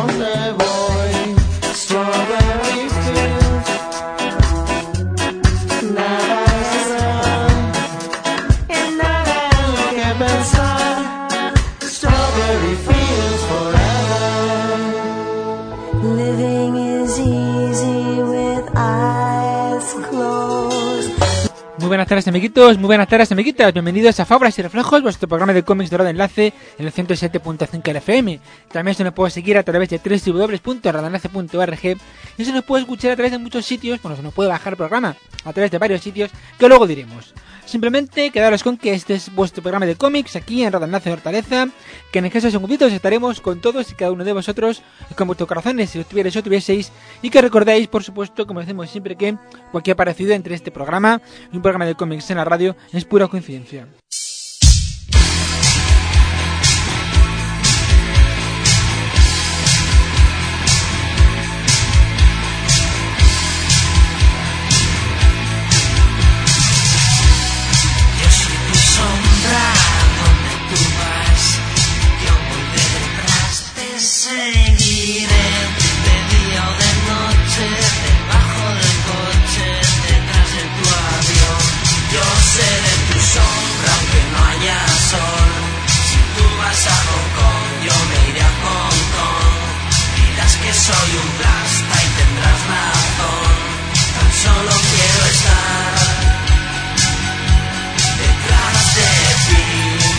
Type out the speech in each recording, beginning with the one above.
dónde voy. Strawberry fields, nada es real y nada hay que pensar. Strawberry fields forever. Living is easy with eyes closed. Muy buenas tardes, amiguitos, muy buenas tardes, amiguitas. Bienvenidos a Fábulas y Reflejos, vuestro programa de cómics de Radio Enlace en el 107.5 FM. También se nos puede seguir a través de www.radioenlace.org y se nos puede escuchar a través de muchos sitios. Bueno, se nos puede bajar el programa a través de varios sitios que luego diremos. Simplemente quedaros con que este es vuestro programa de cómics aquí en Radio Enlace de Hortaleza, que en escasos segunditos estaremos con todos y cada uno de vosotros, con vuestros corazones, si lo tuvierais o tuvieseis, y que recordéis, por supuesto, como decimos siempre, que cualquier parecido entre este programa y un programa de cómics en la radio es pura coincidencia. Soy un plasta y tendrás razón. Tan solo quiero estar detrás de ti.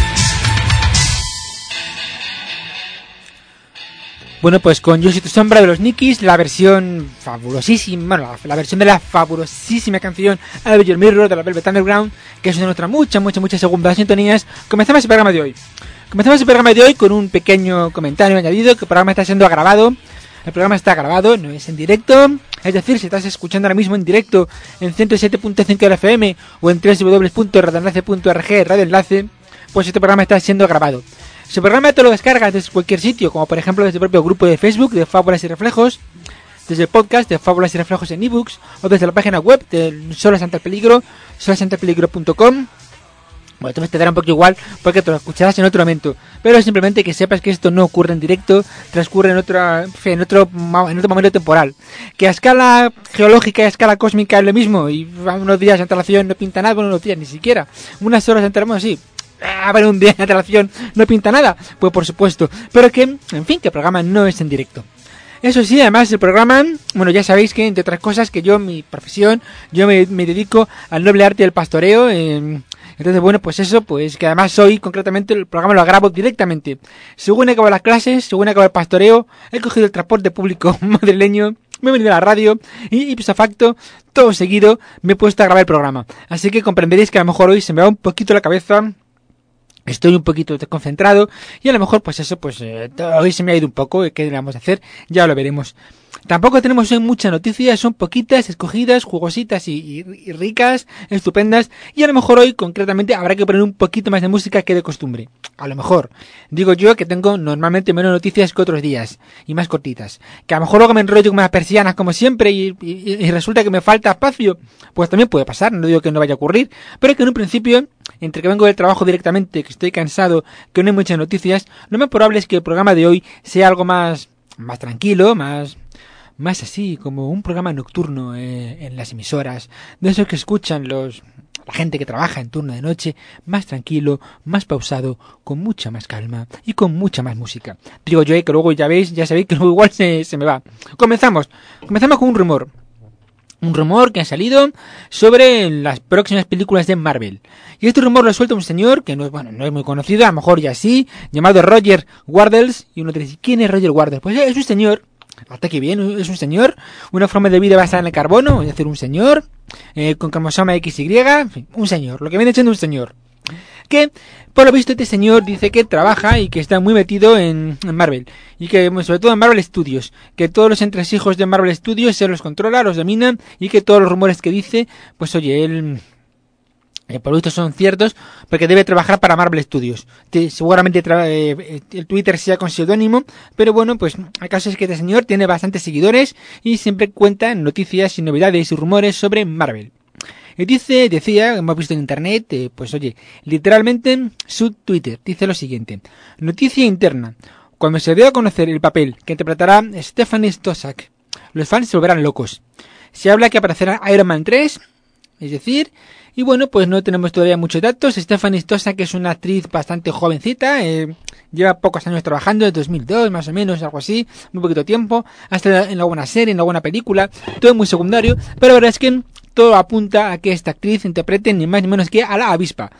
Bueno, pues con Yo soy tu sombra de los Nikis, la versión fabulosísima, bueno, la versión de la fabulosísima canción I'll Be Your Mirror de la Velvet Underground, que es una de nuestras muchas segundas sintonías. Comenzamos el programa de hoy. Comenzamos el programa de hoy con un pequeño comentario añadido, que el programa está siendo grabado. El programa está grabado, no es en directo. Es decir, si estás escuchando ahora mismo en directo en 107.5 de la FM o en www.radioenlace.org, Radio Enlace, pues este programa está siendo grabado. Si el programa te lo descargas desde cualquier sitio, como por ejemplo desde el propio grupo de Facebook de Fábulas y Reflejos, desde el podcast de Fábulas y Reflejos en ebooks, o desde la página web de Solas ante el Peligro, solasanteelpeligro.com, bueno, entonces te dará un poco igual porque te lo escucharás en otro momento. Pero simplemente que sepas que esto no ocurre en directo, transcurre en otro momento temporal. Que a escala geológica y a escala cósmica es lo mismo. Y unos días de antelación no pinta nada, bueno, unos días ni siquiera. Unas horas de antelación, sí. A ver, un día de antelación no pinta nada. Pues por supuesto. Pero que, en fin, que el programa no es en directo. Eso sí, además el programa, bueno, ya sabéis que entre otras cosas que yo, mi profesión, yo me dedico al noble arte del pastoreo. Entonces, bueno, pues eso, pues que además hoy, concretamente, el programa lo grabo directamente. Según he acabado las clases, según he acabado el pastoreo, he cogido el transporte público madrileño, me he venido a la radio y pues a facto, todo seguido, me he puesto a grabar el programa. Así que comprenderéis que a lo mejor hoy se me va un poquito la cabeza, estoy un poquito desconcentrado y a lo mejor pues eso, pues hoy se me ha ido un poco. ¿Qué le vamos a hacer? Ya lo veremos. Tampoco tenemos hoy muchas noticias, son poquitas, escogidas, jugositas y ricas, estupendas, y a lo mejor hoy concretamente habrá que poner un poquito más de música que de costumbre. A lo mejor. Digo yo que tengo normalmente menos noticias que otros días, y más cortitas. Que a lo mejor luego me enrollo con unas persianas como siempre y resulta que me falta espacio. Pues también puede pasar, no digo que no vaya a ocurrir, pero que en un principio, entre que vengo del trabajo directamente, que estoy cansado, que no hay muchas noticias, lo más probable es que el programa de hoy sea algo más tranquilo, más así, como un programa nocturno en las emisoras, de esos que escuchan la gente que trabaja en turno de noche, más tranquilo, más pausado, con mucha más calma y con mucha más música. Digo yo, que luego ya sabéis que luego igual se me va. Comenzamos con un rumor que ha salido sobre las próximas películas de Marvel. Y este rumor lo suelta un señor que no es muy conocido, a lo mejor ya sí, llamado Roger Wardles. Y uno te dice, ¿quién es Roger Wardles? Pues es un señor, hasta que bien, es un señor, una forma de vida basada en el carbono, es decir, un señor, con cromosoma XY, en fin, un señor, lo que viene siendo un señor. Que, por lo visto, este señor dice que trabaja y que está muy metido en Marvel. Y que, sobre todo en Marvel Studios. Que todos los entresijos de Marvel Studios se los controla, los domina. Y que todos los rumores que dice, pues oye, él por lo visto son ciertos, porque debe trabajar para Marvel Studios. Seguramente el Twitter sea con seudónimo, pero bueno, pues el caso es que este señor tiene bastantes seguidores y siempre cuenta noticias y novedades y rumores sobre Marvel. Y decía, hemos visto en internet, pues oye, literalmente su Twitter dice lo siguiente: noticia interna. Cuando se dio a conocer el papel que interpretará Stephanie Stosak, los fans se volverán locos. Se habla que aparecerá Iron Man 3, es decir, y bueno, pues no tenemos todavía muchos datos. Stephanie Stosak es una actriz bastante jovencita, lleva pocos años trabajando, desde 2002 más o menos, algo así, muy poquito tiempo, hasta en alguna serie, en alguna película, todo muy secundario, pero la verdad es que todo apunta a que esta actriz interprete ni más ni menos que a la avispa.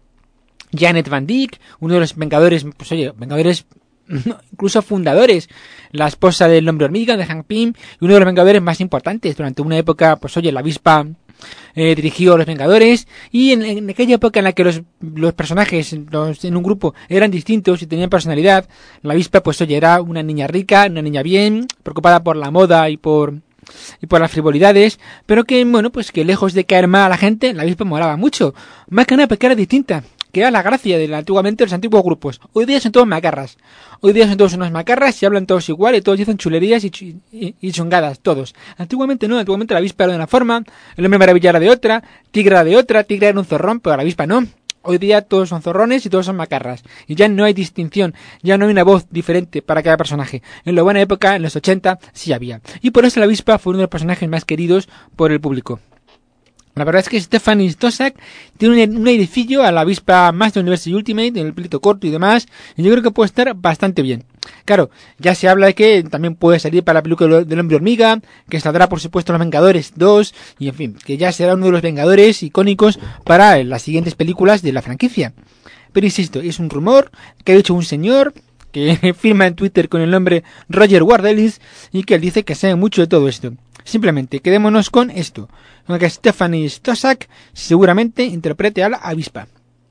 Janet Van Dyne, uno de los Vengadores, pues oye, Vengadores incluso fundadores, la esposa del Hombre Hormiga, de Hank Pym, y uno de los Vengadores más importantes durante una época, pues oye, la avispa dirigió a los Vengadores, y en aquella época en la que los personajes en un grupo eran distintos y tenían personalidad, la avispa pues oye, era una niña rica, una niña bien, preocupada por la moda y por las frivolidades, pero que bueno, pues que lejos de caer mal a la gente, la avispa molaba mucho, más que nada porque era distinta, que era la gracia de antiguamente los antiguos grupos. Hoy día son todos macarras. Hoy día son todos unos macarras y hablan todos igual y todos dicen chulerías y chungadas, todos. Antiguamente no, antiguamente la avispa era de una forma, el hombre maravilla era de otra, tigre era de otra, tigre era un zorrón, pero la avispa no. Hoy día todos son zorrones y todos son macarras. Y ya no hay distinción, ya no hay una voz diferente para cada personaje. En la buena época, en los 80, sí había. Y por eso la avispa fue uno de los personajes más queridos por el público. La verdad es que Stephanie Stosak tiene un airecillo a la avispa Master Universe Ultimate, en el pelito corto y demás, y yo creo que puede estar bastante bien. Claro, ya se habla de que también puede salir para la película del Hombre Hormiga, que saldrá por supuesto Los Vengadores 2, y en fin, que ya será uno de los Vengadores icónicos para las siguientes películas de la franquicia. Pero insisto, es un rumor que ha dicho un señor que firma en Twitter con el nombre Roger Wardelis y que él dice que sabe mucho de todo esto. Simplemente quedémonos con esto, con que Stephanie Stosak seguramente interprete a la avispa.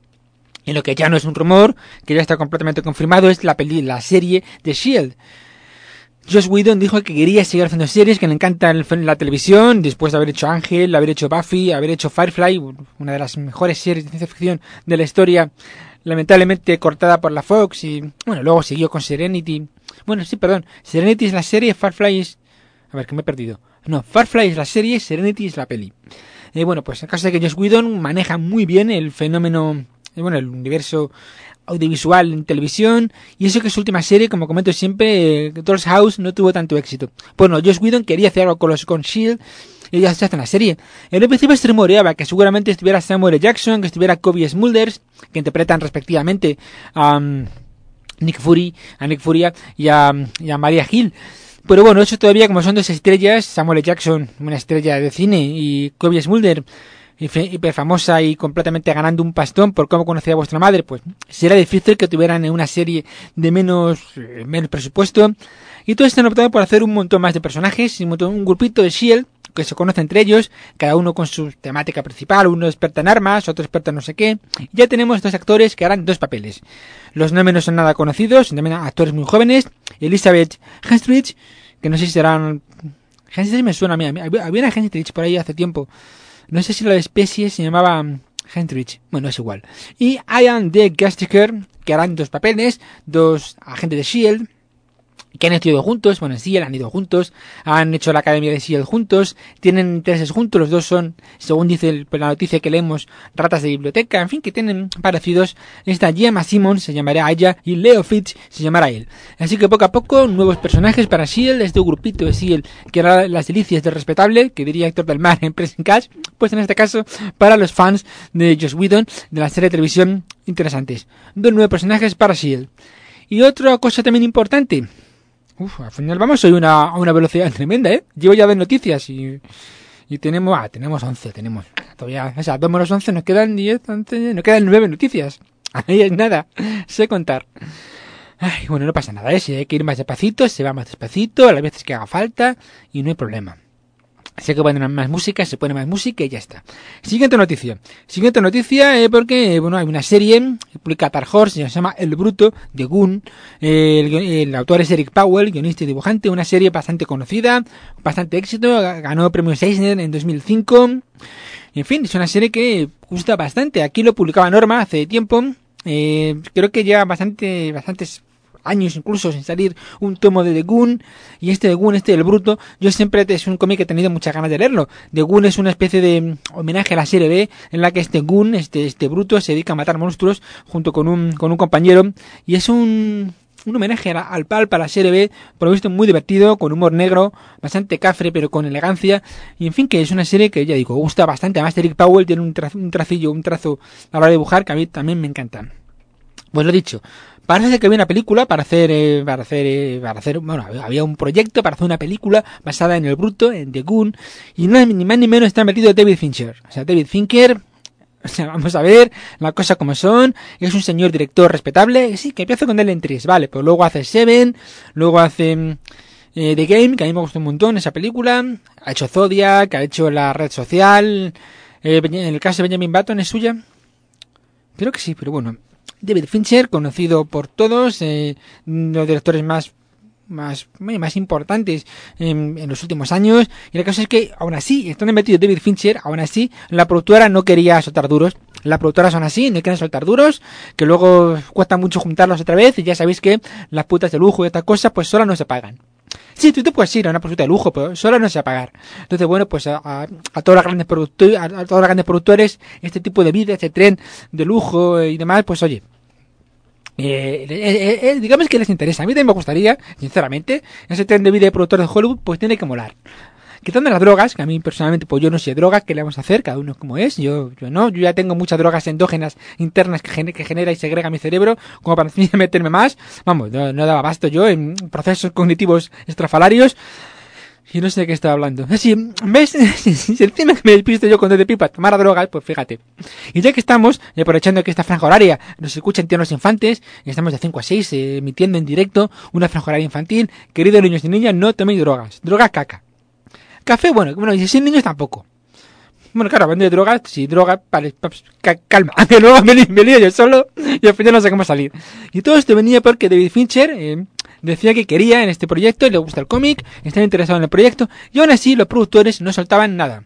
Y lo que ya no es un rumor, que ya está completamente confirmado, es la serie de S.H.I.E.L.D. Joss Whedon dijo que quería seguir haciendo series, que le encanta la televisión, después de haber hecho Ángel, haber hecho Buffy, haber hecho Firefly, una de las mejores series de ciencia ficción de la historia, lamentablemente cortada por la Fox, y bueno, luego siguió con Serenity. Bueno, sí, perdón, Serenity es la serie, Firefly es... A ver, que me he perdido. No, Firefly es la serie, Serenity es la peli. Bueno, pues en caso de que Joss Whedon maneja muy bien el fenómeno, bueno, el universo audiovisual en televisión, y eso que su última serie, como comento siempre, Doll's House, no tuvo tanto éxito. Bueno, Joss Whedon quería hacer algo con S.H.I.E.L.D. y ya se hace una serie. En el principio se rumoreaba que seguramente estuviera Samuel L. Jackson, que estuviera Kobe Smulders, que interpretan respectivamente a Nick Fury y a Maria Hill. Pero bueno, eso todavía, como son dos estrellas, Samuel L. Jackson, una estrella de cine, y Kobe Smulders, hiper famosa y completamente ganando un pastón por cómo conocía a vuestra madre, pues será difícil que tuvieran una serie de menos presupuesto. Y todos están optando por hacer un montón más de personajes, un grupito de S.H.I.E.L.D. que se conoce entre ellos, cada uno con su temática principal, uno experto en armas, otro experto en no sé qué. Ya tenemos dos actores que harán dos papeles. Los nombres no son nada conocidos, son también actores muy jóvenes. Elizabeth Henstridge, que no sé si serán... Henstridge me suena a mí, había una Henstridge por ahí hace tiempo. No sé si la especie se llamaba Henstridge, bueno, es igual. Y Ian D. Gastiker, que harán dos papeles, dos agentes de S.H.I.E.L.D., que han estudiado juntos, bueno, sí, han ido juntos, han hecho la academia de S.H.I.E.L.D. juntos, tienen intereses juntos, los dos son, según dice la noticia que leemos, ratas de biblioteca, en fin, que tienen parecidos. Esta Gemma Simmons se llamará ella y Leo Fitch se llamará él. Así que poco a poco, nuevos personajes para S.H.I.E.L.D., este grupito de S.H.I.E.L.D. que hará las delicias del respetable, que diría Héctor del Mar en Pressing Catch, pues en este caso, para los fans de Joss Whedon, de la serie de televisión interesantes. Dos nuevos personajes para S.H.I.E.L.D. Y otra cosa también importante... al final vamos hoy a una velocidad tremenda, ¿eh? Llevo ya 2 noticias y tenemos 11, tenemos todavía, o sea, 2 menos 11, nos quedan 10, 11, nos quedan 9 noticias. Ahí es nada, sé contar. Ay, bueno, no pasa nada, ¿eh? Si hay que ir más despacito, se va más despacito, a las veces que haga falta y no hay problema. Sé que ponen más música, se pone más música y ya está. Siguiente noticia, porque, bueno, hay una serie que publica Dark Horse, se llama El Bruto, de Goon. El autor es Eric Powell, guionista y dibujante, una serie bastante conocida, bastante éxito, ganó premios Eisner en 2005. En fin, es una serie que gusta bastante. Aquí lo publicaba Norma hace tiempo, creo que lleva bastantes años incluso sin salir un tomo de The Goon, y este de Goon, del Bruto, yo siempre es un cómic que he tenido muchas ganas de leerlo. The Goon es una especie de homenaje a la serie B, en la que este Goon, este Bruto, se dedica a matar monstruos junto con un compañero, y es un un homenaje al Pulp, a la serie B, por lo visto muy divertido, con humor negro, bastante cafre, pero con elegancia, y en fin, que es una serie que, ya digo, gusta bastante. Además, Eric Powell tiene un trazo a la hora de dibujar que a mí también me encanta. Pues lo dicho, parece que había una película para hacer, bueno, había un proyecto para hacer una película basada en el Bruto, en The Goon, y no, ni más ni menos está metido David Fincher. O sea, David Fincher, o sea, vamos a ver las cosas como son, es un señor director respetable, sí, que empieza con él en 3, vale, pues luego hace Seven, luego hace The Game, que a mí me gustó un montón esa película, ha hecho Zodiac, ha hecho La Red Social, en el caso de Benjamin Button es suya, creo que sí, pero bueno, David Fincher, conocido por todos, los directores más importantes en los últimos años, y la cosa es que aún así, estando metido David Fincher, aún así la productora no quería soltar duros. Las productoras son así, no quieren soltar duros, que luego cuesta mucho juntarlos otra vez, y ya sabéis que las putas de lujo y estas cosas pues solas no se pagan. Sí, tú te puedes ir a una puta de lujo, pero sola no se va a pagar. Entonces, bueno, pues a todos los grandes productores, este tipo de vida, este tren de lujo y demás, pues oye, digamos que les interesa. A mí también me gustaría, sinceramente, ese tren de vida de productor de Hollywood, pues tiene que molar. Quitando las drogas, que a mí personalmente, pues yo no sé de drogas, ¿qué le vamos a hacer? Cada uno es como es, yo no, yo ya tengo muchas drogas endógenas internas que genera y segrega mi cerebro, como para meterme más, vamos, no daba abasto yo en procesos cognitivos estrafalarios, y no sé de qué estaba hablando. Así, ¿ves? Si encima que me despisto yo con de pipa a tomar drogas, pues fíjate. Y ya que estamos, aprovechando que esta franja horaria nos escuchan tiernos infantes, y estamos de 5 a 6 emitiendo en directo una franja horaria infantil, queridos niños y niñas, no toméis drogas, drogas caca. Café, bueno, y si sin niños tampoco. Bueno, claro, hablando de drogas, si droga, vale, calma, que luego me lío yo solo y al final no sé cómo salir. Y todo esto venía porque David Fincher decía que quería en este proyecto, le gusta el cómic, estaba interesado en el proyecto, y aún así los productores no soltaban nada.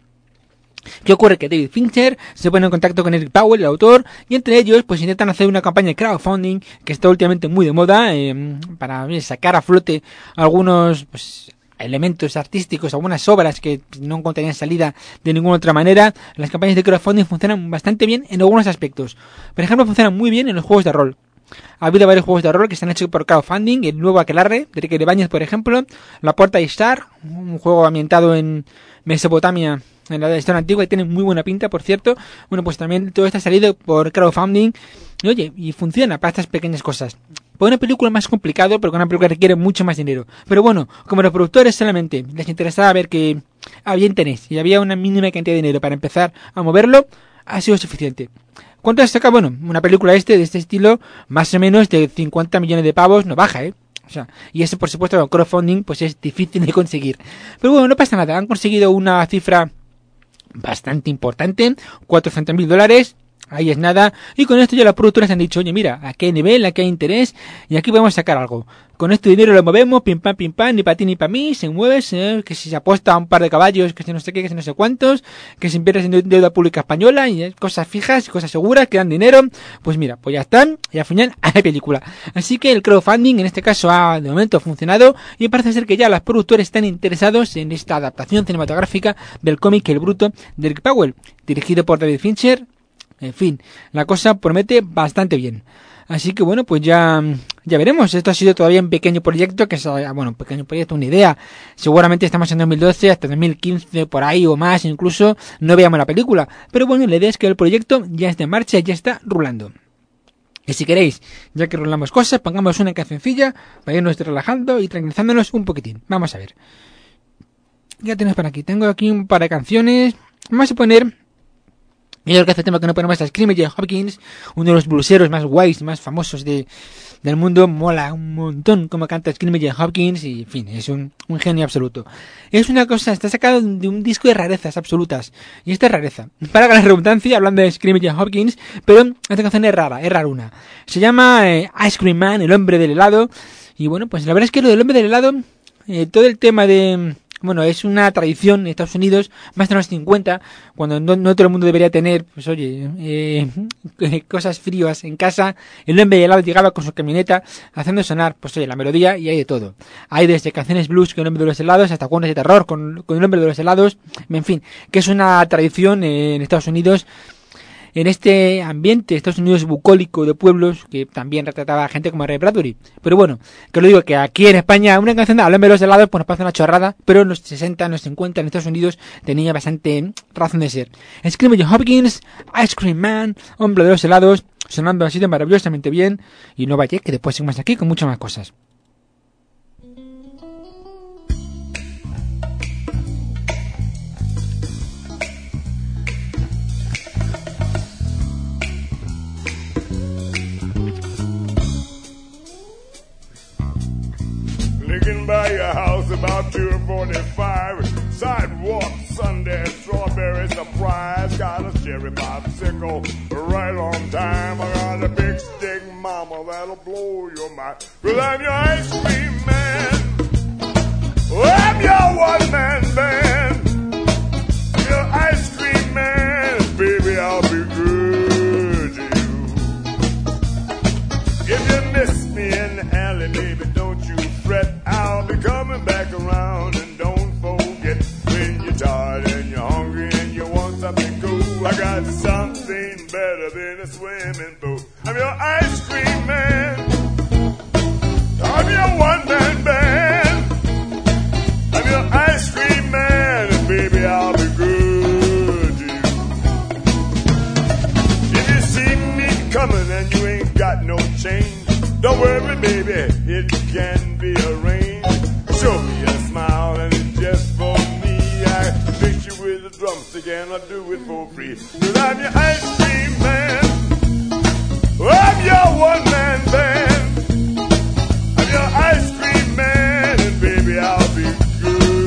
¿Qué ocurre? Que David Fincher se pone en contacto con Eric Powell, el autor, y entre ellos pues intentan hacer una campaña de crowdfunding que está últimamente muy de moda, para sacar a flote algunos pues elementos artísticos, algunas obras que no encontrarían salida de ninguna otra manera. Las campañas de crowdfunding funcionan bastante bien en algunos aspectos. Por ejemplo, funcionan muy bien en los juegos de rol. Ha habido varios juegos de rol que se han hecho por crowdfunding, el nuevo Aquelarre, de Enrique Ibáñez, por ejemplo, La Puerta de Ishtar, un juego ambientado en Mesopotamia, en la historia antigua, y tiene muy buena pinta, por cierto. Bueno, pues también todo esto ha salido por crowdfunding, y oye, y funciona para estas pequeñas cosas. Por una película es más complicado, porque una película requiere mucho más dinero. Pero bueno, como los productores solamente les interesaba ver que había interés y había una mínima cantidad de dinero para empezar a moverlo, ha sido suficiente. ¿Cuánto saca? Bueno, una película de este estilo, más o menos de 50 millones de pavos, no baja, O sea, y eso por supuesto con crowdfunding pues es difícil de conseguir. Pero bueno, no pasa nada, han conseguido una cifra bastante importante, $400,000, ahí es nada, y con esto ya las productoras han dicho, oye mira, a qué nivel, a qué interés, y aquí podemos sacar algo. Con este dinero lo movemos, pim pam, ni para ti ni para mí, se mueve, que si se apuesta a un par de caballos, que si no sé qué, que si no sé cuántos, que se invierte en deuda pública española, y cosas fijas, cosas seguras, que dan dinero, pues mira, pues ya están, y al final hay película. Así que el crowdfunding en este caso ha de momento funcionado, y parece ser que ya los productores están interesados en esta adaptación cinematográfica del cómic El Bruto de Eric Powell, dirigido por David Fincher. En fin, la cosa promete bastante bien. Así que bueno, pues ya veremos. Esto ha sido todavía un pequeño proyecto, una idea. Seguramente estamos en 2012, hasta 2015, por ahí o más, incluso no veamos la película. Pero bueno, la idea es que el proyecto ya está en marcha, ya está rulando. Y si queréis, ya que rulamos cosas, pongamos una cancioncilla para irnos relajando y tranquilizándonos un poquitín. Vamos a ver. Ya tenemos por aquí. Tengo aquí un par de canciones. Vamos a poner... Y el que hace tema que no ponemos es Screaming Jay Hopkins, uno de los blueseros más guays, más famosos del mundo. Mola un montón como canta Screaming Jay Hopkins y, en fin, es un genio absoluto. Es una cosa, está sacado de un disco de rarezas absolutas. Y esta es rareza. Para la redundancia, hablando de Screaming Jay Hopkins, pero esta canción es raruna. Se llama Ice Cream Man, el hombre del helado. Y bueno, pues la verdad es que lo del hombre del helado, todo el tema de... Bueno, es una tradición en Estados Unidos, más de los 50, cuando no todo el mundo debería tener, pues oye, cosas frías en casa. El hombre de helado llegaba con su camioneta haciendo sonar, pues oye, la melodía, y hay de todo. Hay desde canciones blues con el hombre de los helados hasta cuentos de terror con el hombre de los helados, en fin, que es una tradición en Estados Unidos en este ambiente Estados Unidos bucólico de pueblos que también retrataba a gente como Ray Bradbury. Pero bueno, que lo digo que aquí en España una canción de Háblame de los helados pues nos parece una chorrada, pero en los 60, en los 50 en Estados Unidos tenía bastante razón de ser. Screaming Jay Hopkins, Ice Cream Man, Hombre de los helados, sonando así de maravillosamente bien, y no vaya que después seguimos aquí con muchas más cosas. Licking by your house about 2:45. Sidewalk, Sunday, strawberry surprise. Got a cherry popsicle right on time. I got a big stick, mama, that'll blow your mind. Well, I'm your ice cream man. Oh, I'm your one-man band. Your ice cream man. Baby, I'll be good to you. If you miss me in the alley, baby, don't you fret. I'll be coming back around, and don't forget, when you're tired and you're hungry and you want something cool, I got something better than a swimming pool. I'm your ice cream man. I'm your one-man band. I'm your ice cream man, and baby, I'll be good to you. If you see me coming and you ain't got no change, don't worry, baby, it can be arranged. Show me a smile and it's just for me. I fix you with a drumstick and I'll do it for free. 'Cause I'm your ice cream man. I'm your one-man band. I'm your ice cream man, and baby, I'll be good.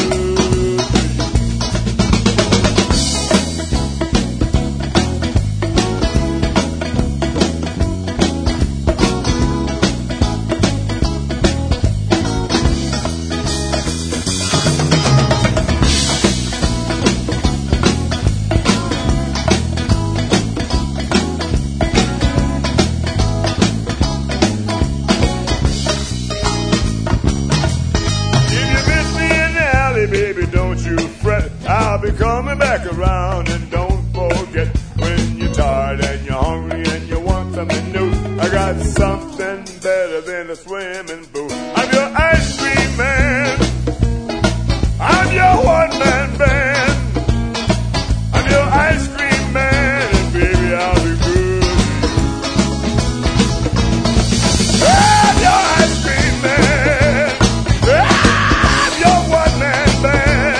I'll be coming back around, and don't forget, when you're tired and you're hungry and you want something new, I got something better than a swimming pool. I'm your ice cream man. I'm your one-man band. I'm your ice cream man, and baby, I'll be good. I'm your ice cream man. I'm your one-man band.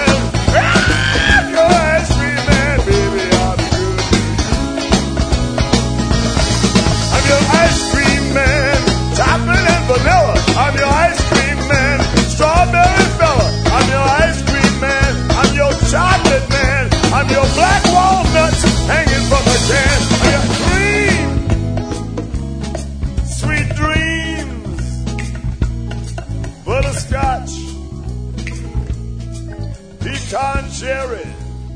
I'm your ice cream man, strawberry fella. I'm your ice cream man. I'm your chocolate man. I'm your black walnuts hanging from a can. I'm your cream, sweet dreams, butterscotch, pecan cherry,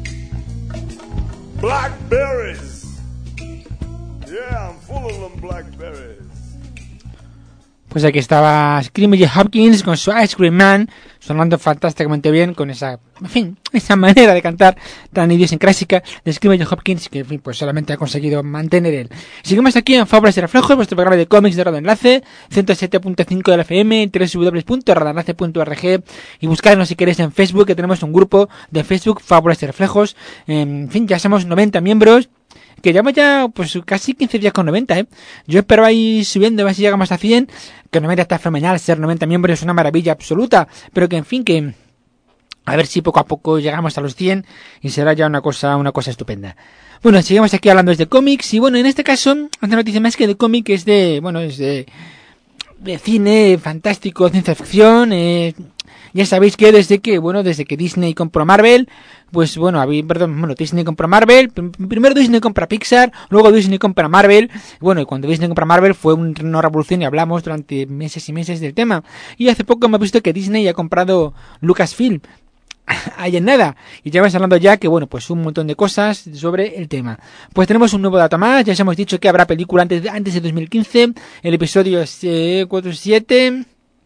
blackberries. Yeah, I'm full of them blackberries. Pues aquí estaba Screaming Jay Hopkins con su Ice Cream Man, sonando fantásticamente bien con esa, en fin, esa manera de cantar tan idiosincrásica de Screaming Jay Hopkins que, en fin, pues solamente ha conseguido mantener él. Seguimos aquí en Fábulas y Reflejos, vuestro programa de cómics de Radio Enlace, 107.5 de la FM, www.radioenlace.org, y buscarnos si queréis en Facebook, que tenemos un grupo de Facebook, Fábulas y Reflejos. En fin, ya somos 90 miembros, que llevamos ya pues casi 15 días con 90, Yo espero ahí subiendo, a ver si llegamos a 100, que 90 está fenomenal, ser 90 miembros es una maravilla absoluta, pero que en fin, que a ver si poco a poco llegamos a los 100 y será ya una cosa estupenda. Bueno, seguimos aquí hablando de cómics, y bueno, en este caso, una noticia más que de cómic es de cine fantástico, ciencia ficción. Ya sabéis que desde que Disney compró Marvel, Disney compró Marvel, primero Disney compra Pixar, luego Disney compra Marvel. Bueno, y cuando Disney compra Marvel fue una revolución y hablamos durante meses y meses del tema. Y hace poco hemos visto que Disney ha comprado Lucasfilm. Ahí en nada, y ya vamos hablando ya que pues un montón de cosas sobre el tema. Pues tenemos un nuevo dato más, ya os hemos dicho que habrá película antes de 2015, el episodio 47,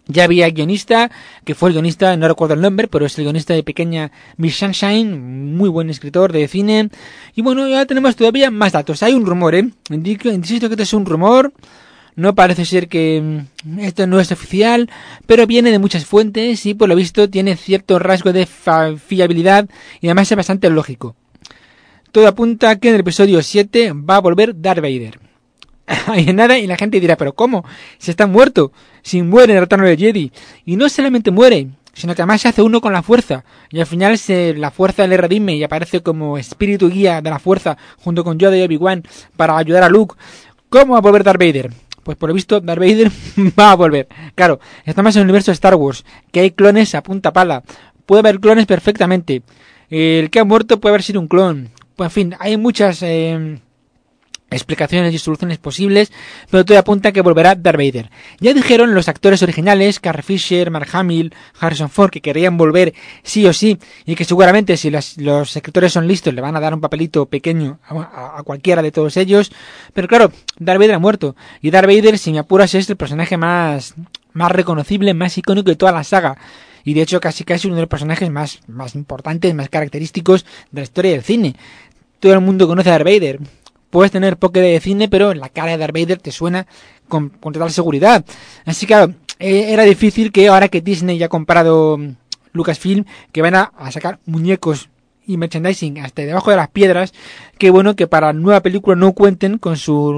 Ya había guionista, que fue el guionista, no recuerdo el nombre, pero es el guionista de Pequeña Miss Sunshine, muy buen escritor de cine. Y bueno, ya tenemos todavía más datos. Hay un rumor, insisto que esto es un rumor. No parece ser que esto no es oficial, pero viene de muchas fuentes y por lo visto tiene cierto rasgo de fiabilidad y además es bastante lógico. Todo apunta a que en el episodio 7 va a volver Darth Vader. Hay nada y la gente dirá, ¿pero cómo? Si está muerto, si muere en el retorno de Jedi. Y no solamente muere, sino que además se hace uno con la fuerza. Y al final la fuerza le redime y aparece como espíritu guía de la fuerza junto con Yoda y Obi-Wan para ayudar a Luke. ¿Cómo va a volver Darth Vader? Pues por lo visto Darth Vader va a volver. Claro, estamos en el universo de Star Wars, que hay clones a punta pala. Puede haber clones perfectamente. El que ha muerto puede haber sido un clon. Pues en fin, hay muchas explicaciones y soluciones posibles, pero todo apunta a que volverá Darth Vader. Ya dijeron los actores originales, Carrie Fisher, Mark Hamill, Harrison Ford, que querían volver sí o sí, y que seguramente si los escritores son listos le van a dar un papelito pequeño a cualquiera de todos ellos, pero claro, Darth Vader ha muerto, y Darth Vader, si me apuras, es el personaje más reconocible, más icónico de toda la saga, y de hecho casi uno de los personajes más importantes, más característicos de la historia del cine. Todo el mundo conoce a Darth Vader. Puedes tener poco de cine, pero la cara de Darth Vader te suena con total seguridad. Así que claro, era difícil que ahora que Disney ya ha comprado Lucasfilm, que van a sacar muñecos y merchandising hasta debajo de las piedras, que bueno, que para la nueva película no cuenten con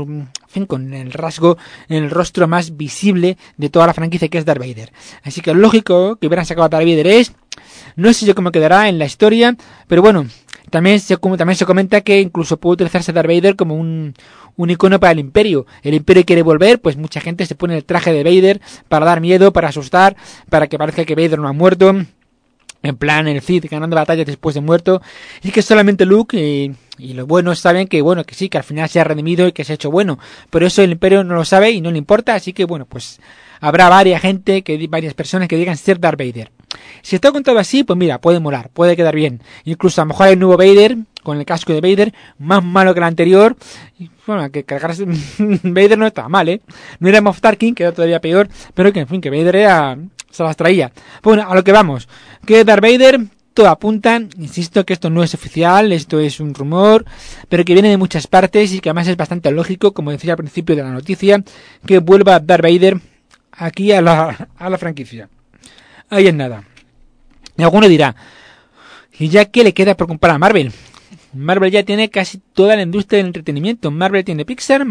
con el rasgo en el rostro más visible de toda la franquicia, que es Darth Vader. Así que lo lógico que hubieran sacado a Darth Vader es, no sé yo cómo quedará en la historia, pero bueno, también se comenta que incluso puede utilizarse Darth Vader como un icono para el Imperio. El Imperio quiere volver, pues mucha gente se pone el traje de Vader para dar miedo, para asustar, para que parezca que Vader no ha muerto. En plan, el Sith ganando batallas después de muerto. Y que solamente Luke y los buenos saben que, bueno, que sí, que al final se ha redimido y que se ha hecho bueno. Pero eso el Imperio no lo sabe y no le importa, así que, bueno, pues habrá varias personas que digan ser Darth Vader. Si está contado así, pues mira, puede molar, puede quedar bien. Incluso a lo mejor hay un nuevo Vader, con el casco de Vader, más malo que el anterior. Y, bueno, que cargarse Vader no estaba mal, No era Moff Tarkin, que era todavía peor, pero que, en fin, que Vader se las traía. Bueno, a lo que vamos, que Darth Vader, todo apunta, insisto que esto no es oficial, esto es un rumor, pero que viene de muchas partes y que además es bastante lógico, como decía al principio de la noticia, que vuelva Darth Vader aquí a la franquicia. Ahí es nada. Y alguno dirá, ¿y ya qué le queda por comprar a Marvel? Marvel ya tiene casi toda la industria del entretenimiento. Marvel tiene Pixar,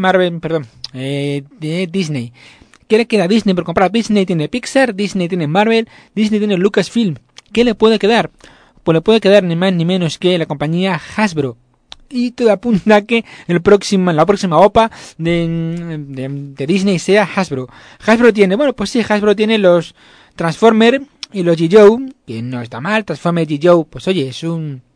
de Disney. ¿Qué le queda a Disney por comprar? Disney tiene Pixar, Disney tiene Marvel, Disney tiene Lucasfilm. ¿Qué le puede quedar? Pues le puede quedar ni más ni menos que la compañía Hasbro. Y todo apunta a que la próxima OPA de Disney sea Hasbro. Hasbro tiene los Transformers y los G.I. Joe, que no está mal. Transformers y G.I. Joe, pues oye, es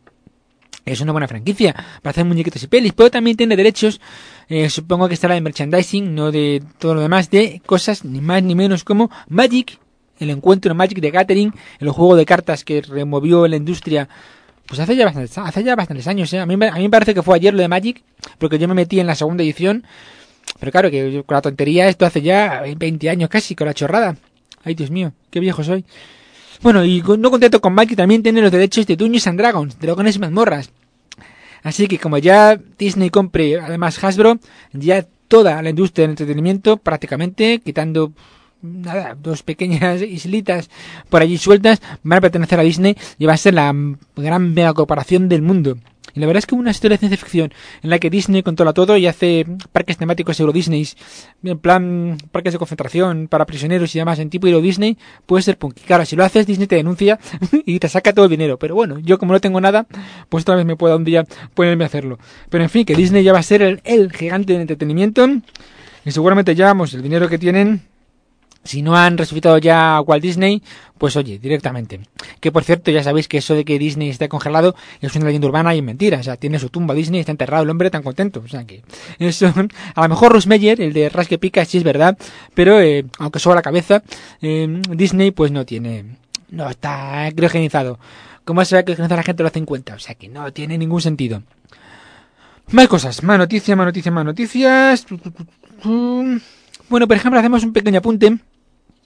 una buena franquicia para hacer muñequitos y pelis, pero también tiene derechos, supongo que estará de merchandising, no de todo lo demás, de cosas ni más ni menos como Magic, el encuentro Magic de Gathering, el juego de cartas que removió la industria, pues hace ya bastantes años, A mí me parece que fue ayer lo de Magic, porque yo me metí en la segunda edición, pero claro, que yo, con la tontería, esto hace ya 20 años casi, con la chorrada. Ay, Dios mío, qué viejo soy. Bueno, y no contento con Magic, también tiene los derechos de Dungeons and Dragons, Dragones y Mazmorras. Así que como ya Disney compre además Hasbro, ya toda la industria del entretenimiento prácticamente, quitando dos pequeñas islitas por allí sueltas, van a pertenecer a Disney y va a ser la gran mega corporación del mundo. Y la verdad es que una historia de ciencia ficción en la que Disney controla todo y hace parques temáticos Euro Disney, en plan parques de concentración para prisioneros y demás en tipo Euro Disney, puede ser punky. Claro, si lo haces, Disney te denuncia y te saca todo el dinero. Pero bueno, yo como no tengo nada, pues otra vez me puedo un día ponerme a hacerlo. Pero en fin, que Disney ya va a ser el gigante del entretenimiento y seguramente ya, el dinero que tienen, si no han resucitado ya a Walt Disney, pues oye, directamente. Que por cierto, ya sabéis que eso de que Disney está congelado es una leyenda urbana y mentira. O sea, tiene su tumba Disney, está enterrado el hombre tan contento. O sea que eso, a lo mejor Russ Meyer, el de Ras que Pica, sí es verdad, pero aunque suba la cabeza, Disney pues no está criogenizado. ¿Cómo se va a criogenizar la gente a los 50? O sea que no tiene ningún sentido. Más cosas, más noticias. Bueno, por ejemplo, hacemos un pequeño apunte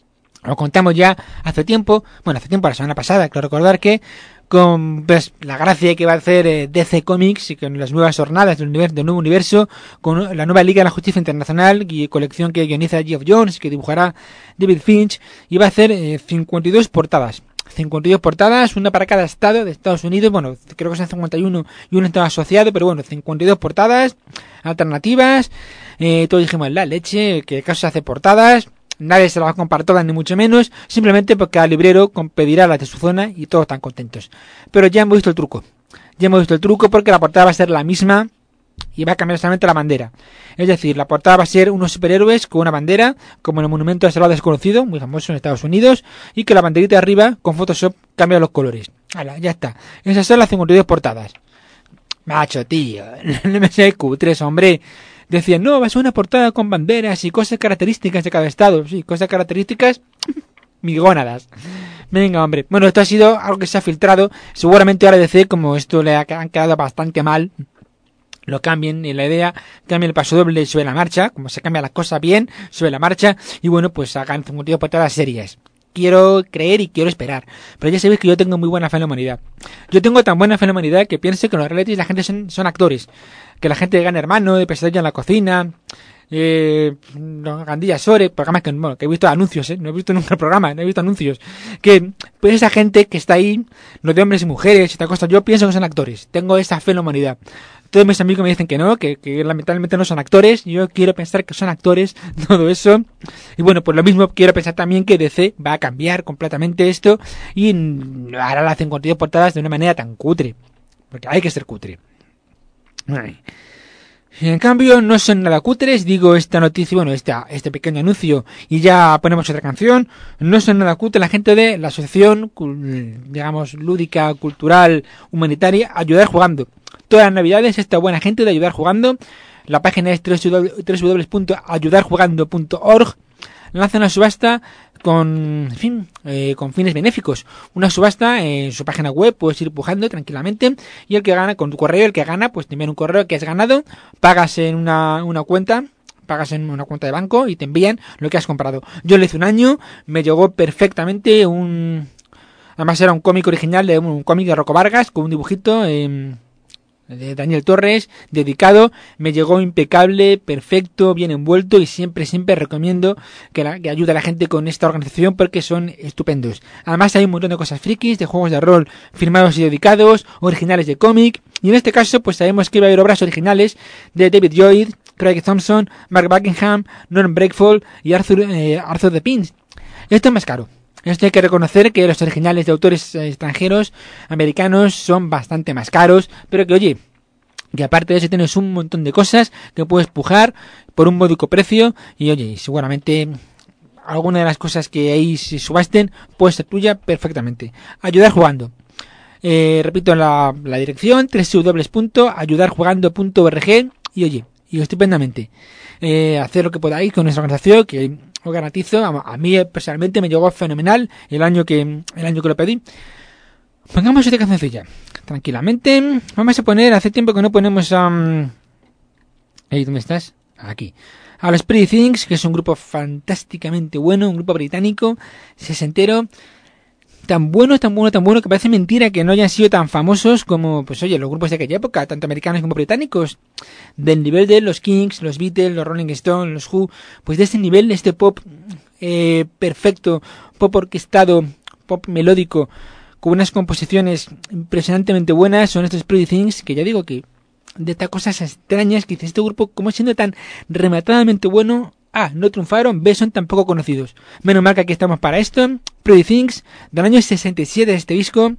Lo contamos ya hace tiempo, la semana pasada, quiero recordar que con pues, la gracia que va a hacer DC Comics y con las nuevas jornadas del nuevo universo, con la nueva Liga de la Justicia Internacional y colección que guioniza Geoff Johns y que dibujará David Finch, y va a hacer 52 portadas. 52 portadas, una para cada estado de Estados Unidos, creo que son 51 y un estado asociado, pero 52 portadas alternativas, todos dijimos la leche, que acaso se hace portadas. Nadie se las va a comprar todas, ni mucho menos, simplemente porque al librero pedirá las de su zona y todos están contentos. Pero ya hemos visto el truco. Porque la portada va a ser la misma y va a cambiar solamente la bandera. Es decir, la portada va a ser unos superhéroes con una bandera, como en el Monumento al Soldado Desconocido, muy famoso en Estados Unidos, y que la banderita de arriba, con Photoshop, cambia los colores. ¡Hala, ya está! Esas son las 52 portadas. Macho, tío, no me seáis cutres, hombre. Decían, no, va a ser una portada con banderas y cosas características de cada estado. Sí, cosas características, migónadas. Venga, hombre. Esto ha sido algo que se ha filtrado. Seguramente ahora DC, como esto le han quedado bastante mal, lo cambien en la idea, cambien el paso doble sobre la marcha, como se cambia las cosas bien sobre la marcha, y pues hagan 52 portadas serias. Quiero creer y quiero esperar. Pero ya sabéis que yo tengo muy buena fe en la humanidad. Yo tengo tan buena fe en la humanidad que pienso que en los realities la gente son actores. Que la gente de Gran Hermano, de Pesadilla en la Cocina, Gandilla Sore, programas que he visto anuncios, no he visto nunca el programa, no he visto anuncios. Que pues esa gente que está ahí, los de hombres y mujeres y tal cosa, yo pienso que son actores. Tengo esa fe en la humanidad. Todos mis amigos me dicen que no, que lamentablemente no son actores. Yo quiero pensar que son actores, todo eso. Y pues lo mismo quiero pensar también que DC va a cambiar completamente esto y hará las 52 portadas de una manera tan cutre. Porque hay que ser cutre. Ay. En cambio, no son nada cutres, digo esta noticia, este pequeño anuncio, y ya ponemos otra canción. No son nada cutres la gente de la asociación, digamos, lúdica, cultural, humanitaria, Ayudar Jugando. Todas las navidades, esta buena gente de Ayudar Jugando, la página es www.ayudarjugando.org, lanza una subasta con fines benéficos. Una subasta en su página web, puedes ir empujando tranquilamente, y el que gana, con tu correo, el que gana, pues te envían un correo que has ganado, pagas en una cuenta de banco y te envían lo que has comprado. Yo lo hice un año, me llegó perfectamente además era un cómic original, un cómic de Rocco Vargas, con un dibujito de Daniel Torres, dedicado, me llegó impecable, perfecto, bien envuelto, y siempre recomiendo que ayude a la gente con esta organización porque son estupendos. Además hay un montón de cosas frikis, de juegos de rol firmados y dedicados, originales de cómic, y en este caso pues sabemos que va a haber obras originales de David Lloyd, Craig Thompson, Mark Buckingham, Norm Breakfall y Arthur de Pins. Esto es más caro. Esto hay que reconocer que los originales de autores extranjeros, americanos, son bastante más caros, pero que que aparte de eso tienes un montón de cosas que puedes pujar por un módico precio, y seguramente alguna de las cosas que ahí se subasten puede ser tuya perfectamente. Ayudar Jugando. Repito la dirección, www.ayudarjugando.org, y estupendamente. Hacer lo que podáis con nuestra organización, que os garantizo, a mí personalmente me llegó fenomenal el año que lo pedí. Pongamos esta cancioncilla tranquilamente. Vamos a poner, hace tiempo que no ponemos a ¿dónde estás? Aquí. A los Pretty Things, que es un grupo fantásticamente bueno, un grupo británico, sesentero, tan bueno que parece mentira que no hayan sido tan famosos como los grupos de aquella época, tanto americanos como británicos, del nivel de los Kings, los Beatles, los Rolling Stones, los Who, pues de este nivel, este pop perfecto, pop orquestado, pop melódico, con unas composiciones impresionantemente buenas, son estos Pretty Things, que ya digo que de estas cosas extrañas que dice este grupo, como siendo tan rematadamente bueno, no triunfaron, son tan poco conocidos. Menos mal que aquí estamos para esto. Pretty Things, del año 67 este disco.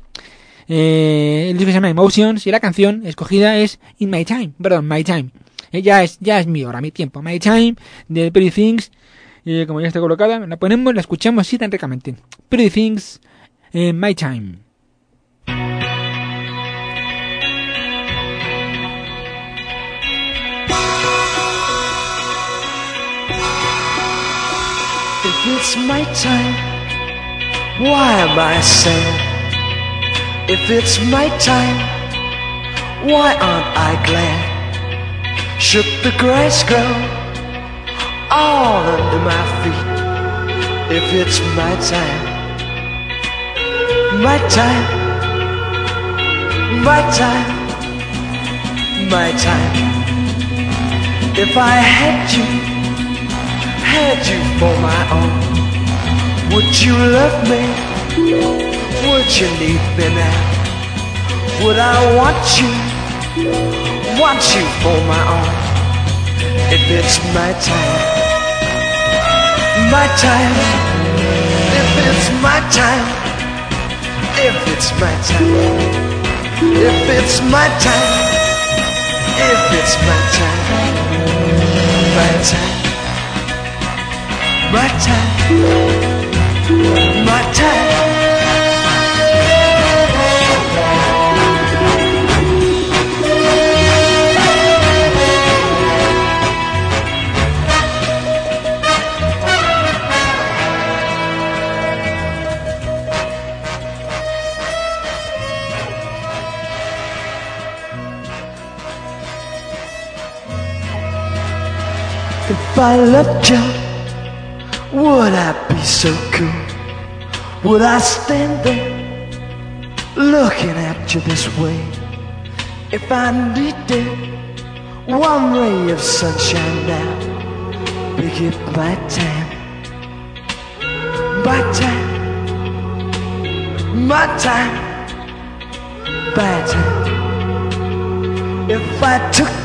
El disco se llama Emotions y la canción escogida es My Time. Ya es mi hora, mi tiempo. My Time, de Pretty Things. Como ya está colocada, la ponemos, la escuchamos así tan ricamente. Pretty Things, My Time. If it's my time, why am I sad? If it's my time, why aren't I glad? Should the grass grow all under my feet? if it's my time, my time, my time, my time. If I had you for my own, would you love me? Would you need me now? Would I want you for my own? If it's my time, my time. If it's my time, if it's my time, if it's my time, if it's my time, my time, my time, my time. If I loved you, would I be so cool? Would I stand there looking at you this way? If I needed one ray of sunshine now, make it my time, my time, my time, my time. If I took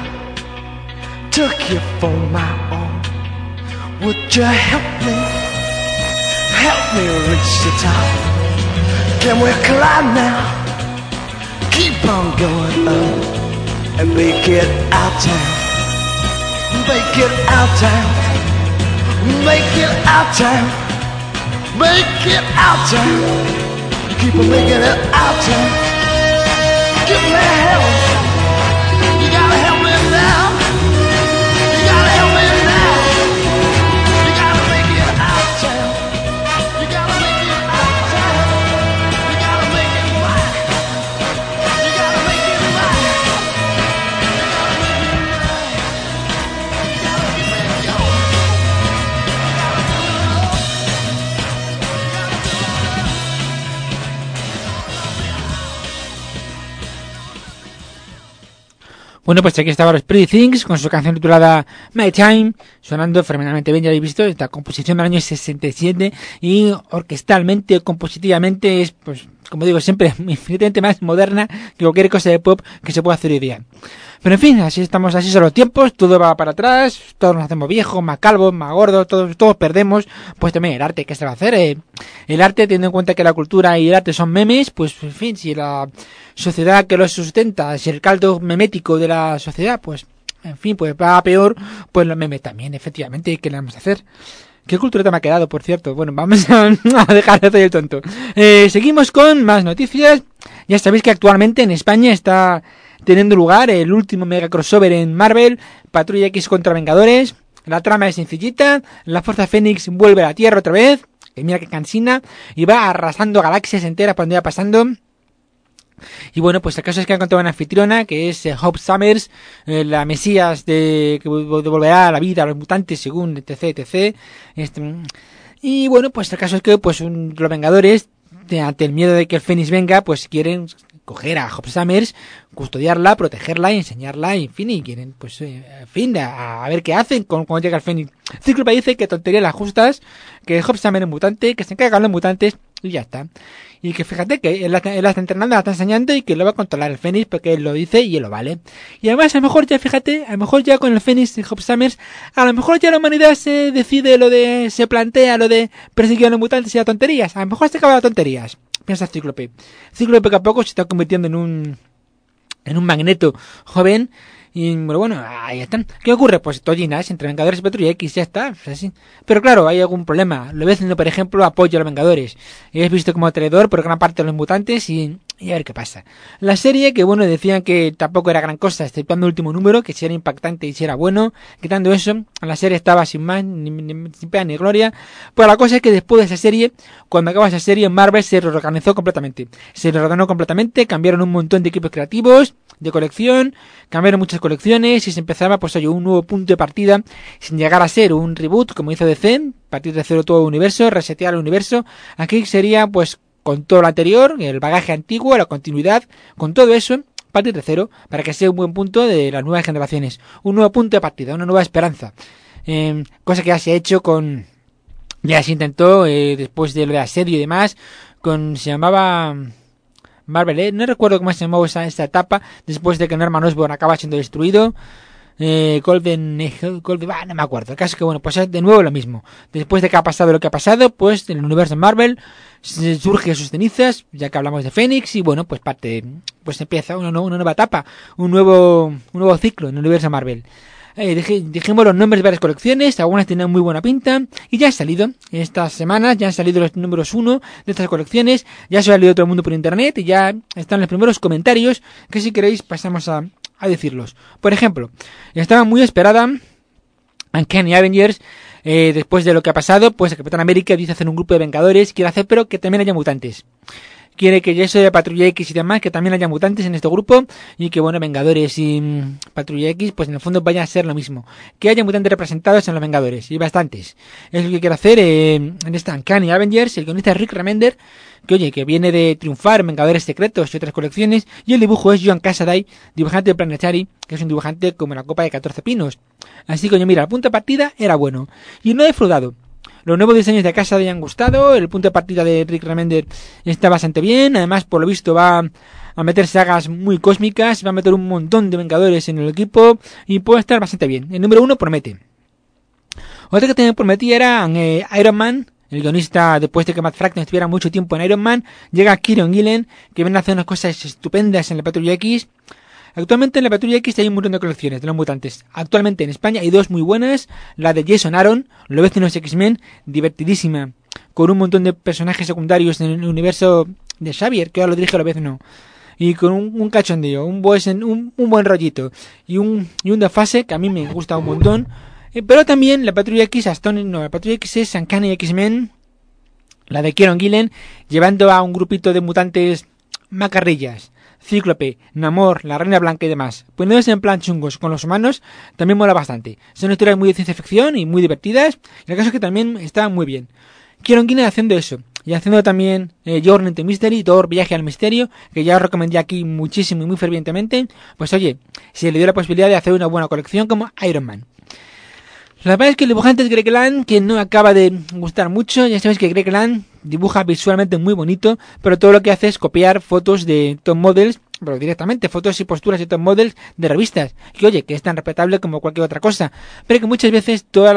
you for my own, would you help me reach the top? Can we climb now? Keep on going up and make it our time, make it our time, make it our time, make it our time. Keep on making it our time. Give me help. You gotta help me now. Bueno, pues aquí estaba los Pretty Things con su canción titulada My Time, sonando fenomenalmente bien, ya habéis visto, esta composición del año 67 y orquestalmente, compositivamente es, pues, como digo siempre, infinitamente más moderna que cualquier cosa de pop que se pueda hacer hoy día. Pero en fin, así son los tiempos, todo va para atrás, todos nos hacemos viejos, más calvos, más gordos, todos perdemos, pues también el arte, ¿qué se va a hacer? El arte, teniendo en cuenta que la cultura y el arte son memes, pues en fin, si la sociedad que los sustenta, si el caldo memético de la sociedad, pues en fin, pues va a peor, pues los memes también, efectivamente, ¿qué le vamos a hacer? ¿Qué cultureta me ha quedado, por cierto? Bueno, vamos a dejar de hacer el tonto. Seguimos con más noticias. Ya sabéis que actualmente en España está teniendo lugar el último mega crossover en Marvel, Patrulla X contra Vengadores. La trama es sencillita, la Fuerza Fénix vuelve a la Tierra otra vez, que mira que cansina, y va arrasando galaxias enteras por donde va pasando. Y bueno, pues el caso es que ha encontrado una anfitriona que es Hope Summers, la mesías que devolverá a la vida a los mutantes según etc. Y bueno, pues el caso es que pues los Vengadores, ante el miedo de que el Fénix venga, pues quieren coger a Hope Summers, custodiarla, protegerla y enseñarla, y en fin, y quieren, pues, en fin, a ver qué hacen cuando llega el Fénix. Cíclope dice que tonterías las justas, que Hope Summers es mutante, que se encargan los mutantes, y ya está. Y que fíjate que él la está entrenando, la está enseñando y que lo va a controlar el Fénix porque él lo dice y él lo vale. Y además, a lo mejor ya, fíjate, a lo mejor ya con el Fénix y Hope Summers, a lo mejor ya la humanidad se plantea lo de perseguir a los mutantes y a tonterías. A lo mejor se acaba las tonterías. Piensa Cíclope. Cíclope poco a poco se está convirtiendo en un Magneto joven. Y bueno, ahí están. ¿Qué ocurre? Pues tollinas entre Vengadores y Patrulla X, ya está, pues así. Pero claro, hay algún problema. Lo ves haciendo, por ejemplo, apoyo a los Vengadores. Y has visto como traidor por gran parte de los mutantes y y a ver qué pasa. La serie, que bueno, decían que tampoco era gran cosa, exceptuando el último número, que si era impactante y si era bueno. Quitando eso, la serie estaba sin más, sin pena ni gloria. Pues la cosa es que después de esa serie, cuando acaba esa serie, Marvel se reorganizó completamente. Se reorganizó completamente, cambiaron un montón de equipos creativos, de colección, cambiaron muchas colecciones y se empezaba, pues oye, un nuevo punto de partida, sin llegar a ser un reboot, como hizo DC, partir de cero todo el universo, resetear el universo. Aquí sería, pues, con todo lo anterior, el bagaje antiguo, la continuidad, con todo eso, partir de cero, para que sea un buen punto de las nuevas generaciones. Un nuevo punto de partida, una nueva esperanza. Cosa que ya se ha hecho con... Ya se intentó, después de lo de asedio y demás, se llamaba... Marvel, no recuerdo cómo se llamó esa etapa, después de que Norman Osborn acaba siendo destruido. Golden, no me acuerdo. El caso es que bueno, pues es de nuevo lo mismo. Después de que ha pasado lo que ha pasado, pues en el universo Marvel surge sus cenizas, ya que hablamos de Fénix, y bueno, pues empieza una nueva etapa, un nuevo ciclo en el universo Marvel. Dijimos los nombres de varias colecciones, algunas tenían muy buena pinta, y ya han salido, estas semanas, ya han salido los números 1 de estas colecciones, ya se ha salido todo el mundo por internet, y ya están los primeros comentarios, que si queréis pasamos a decirlos. Por ejemplo, estaba muy esperada Uncanny Avengers, después de lo que ha pasado, pues el Capitán América dice hacer un grupo de Vengadores, quiere hacer pero que también haya mutantes. Quiere que eso de Patrulla X y demás, que también haya mutantes en este grupo, y que bueno, Vengadores y Patrulla X, pues en el fondo vaya a ser lo mismo. Que haya mutantes representados en los Vengadores, y bastantes. Es lo que quiere hacer en esta Uncanny Avengers, el guionista Rick Remender, que oye, que viene de triunfar en Vengadores Secretos y otras colecciones, y el dibujo es John Cassaday, dibujante de Planetary, que es un dibujante como la copa de 14 pinos. Así que oye, mira, el punto de partida era bueno, y no he defraudado. Los nuevos diseños de casa le han gustado, el punto de partida de Rick Remender está bastante bien, además por lo visto va a meter sagas muy cósmicas, va a meter un montón de Vengadores en el equipo y puede estar bastante bien. El número 1 promete. Otra que también prometía era Iron Man, el guionista, después de que Matt Fraction estuviera mucho tiempo en Iron Man, llega Kieron Gillen, que viene a hacer unas cosas estupendas en la Patrulla X. Actualmente en la Patrulla X hay un montón de colecciones de los mutantes. Actualmente en España hay dos muy buenas. La de Jason Aaron, Lo ves en los X-Men, divertidísima, con un montón de personajes secundarios en el universo de Xavier, que ahora lo dirige no. Y con un cachondeo, un buen rollito. Y un de fase que a mí me gusta un montón. Pero también la Patrulla X, la Patrulla X es Uncanny X-Men, la de Kieron Gillen, llevando a un grupito de mutantes macarrillas. Cíclope, Namor, la Reina Blanca y demás, poniéndose en plan chungos con los humanos, también mola bastante. Son historias muy de ciencia ficción y muy divertidas, y el caso es que también está muy bien. Kieron Gillen haciendo eso, y haciendo también Journey to Mystery, Thor, Viaje al Misterio, que ya os recomendé aquí muchísimo y muy fervientemente. Pues oye, se le dio la posibilidad de hacer una buena colección como Iron Man. La verdad es que el dibujante es Greg Land, que no acaba de gustar mucho. Ya sabéis que Greg Land dibuja visualmente muy bonito, pero todo lo que hace es copiar fotos de top models, pero directamente, fotos y posturas de top models de revistas. Que oye, que es tan respetable como cualquier otra cosa, pero que muchas veces todas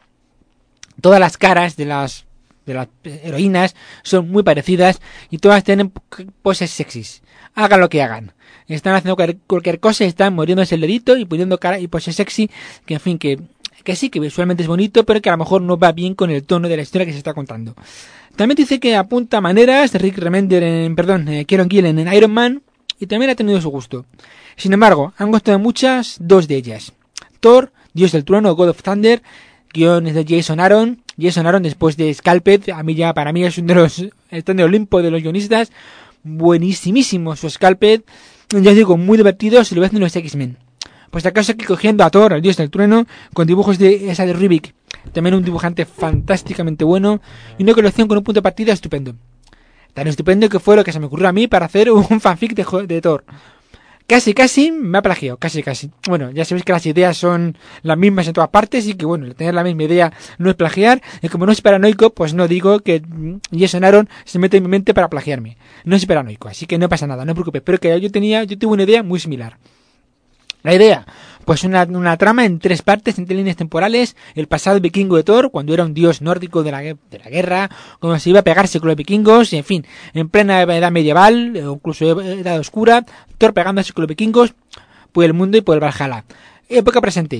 las caras de las heroínas son muy parecidas y todas tienen poses sexys. Hagan lo que hagan. Están haciendo cualquier cosa y están muriéndose el dedito y poniendo cara y poses sexy, que en fin, que sí, que visualmente es bonito, pero que a lo mejor no va bien con el tono de la historia que se está contando. También dice que apunta maneras Rick Remender Kieron Gillen en Iron Man, y también ha tenido su gusto. Sin embargo, han gustado muchas, dos de ellas. Thor, Dios del Trueno, God of Thunder, guiones de Jason Aaron. Jason Aaron, después de Scalped, para mí es uno de los, está en el Olimpo de los guionistas. Buenísimísimo su Scalped, ya os digo, muy divertido, si lo ves en los X-Men. Pues acaso aquí cogiendo a Thor, el Dios del Trueno, con dibujos de esa de Rubik, también un dibujante fantásticamente bueno, y una colección con un punto de partida estupendo. Tan estupendo que fue lo que se me ocurrió a mí para hacer un fanfic de Thor. Casi me ha plagiado, casi. Bueno, ya sabéis que las ideas son las mismas en todas partes y que bueno, tener la misma idea no es plagiar, y como no soy paranoico, pues no digo que Jason Aaron se mete en mi mente para plagiarme. No soy paranoico, así que no pasa nada, no os preocupéis, pero que yo tuve una idea muy similar. La idea, pues una trama en 3 partes, en 3 líneas temporales, el pasado vikingo de Thor, cuando era un dios nórdico de la guerra, cuando se iba a pegarse con los vikingos, y en fin, en plena edad medieval, o incluso edad oscura, Thor pegándose con los vikingos, por el mundo y por el Valhalla. Época presente,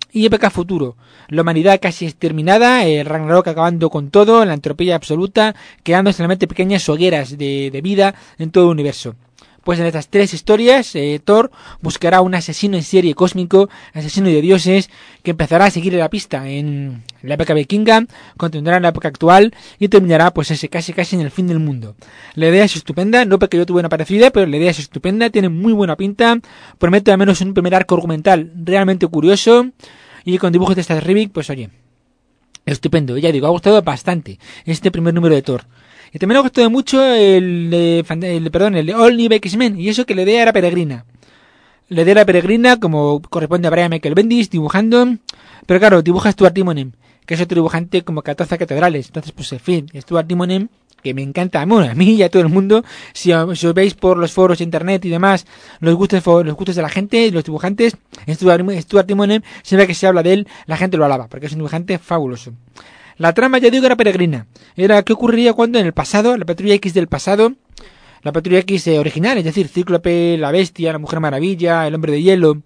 Y época futuro, la humanidad casi exterminada, el Ragnarok acabando con todo, la entropía absoluta, quedando solamente pequeñas hogueras de vida en todo el universo. Pues en estas tres historias, Thor buscará un asesino en serie cósmico, asesino de dioses, que empezará a seguir la pista en la época vikinga, continuará en la época actual y terminará pues casi en el fin del mundo. La idea es estupenda, no porque yo tuve una parecida, pero la idea es estupenda, tiene muy buena pinta, promete al menos un primer arco argumental realmente curioso y con dibujos de Stan Ribic, pues oye, estupendo, ya digo, ha gustado bastante este primer número de Thor. Y también me ha gustado mucho el de All New X-Men, y eso que la idea era peregrina. La idea era peregrina, como corresponde a Brian Michael Bendis, dibujando, pero claro, dibuja Stuart Timonen, que es otro dibujante como 14 catedrales. Entonces, pues en fin, Stuart Timonen, que me encanta, bueno, a mí y a todo el mundo, si os veis por los foros de internet y demás, los gustos de la gente, los dibujantes, Stuart Timonen, siempre que se habla de él, la gente lo alaba, porque es un dibujante fabuloso. La trama, ya digo, era peregrina. Era qué ocurriría cuando en el pasado, la Patrulla X del pasado, la Patrulla X original, es decir, Cíclope, la Bestia, la Mujer Maravilla, el Hombre de Hielo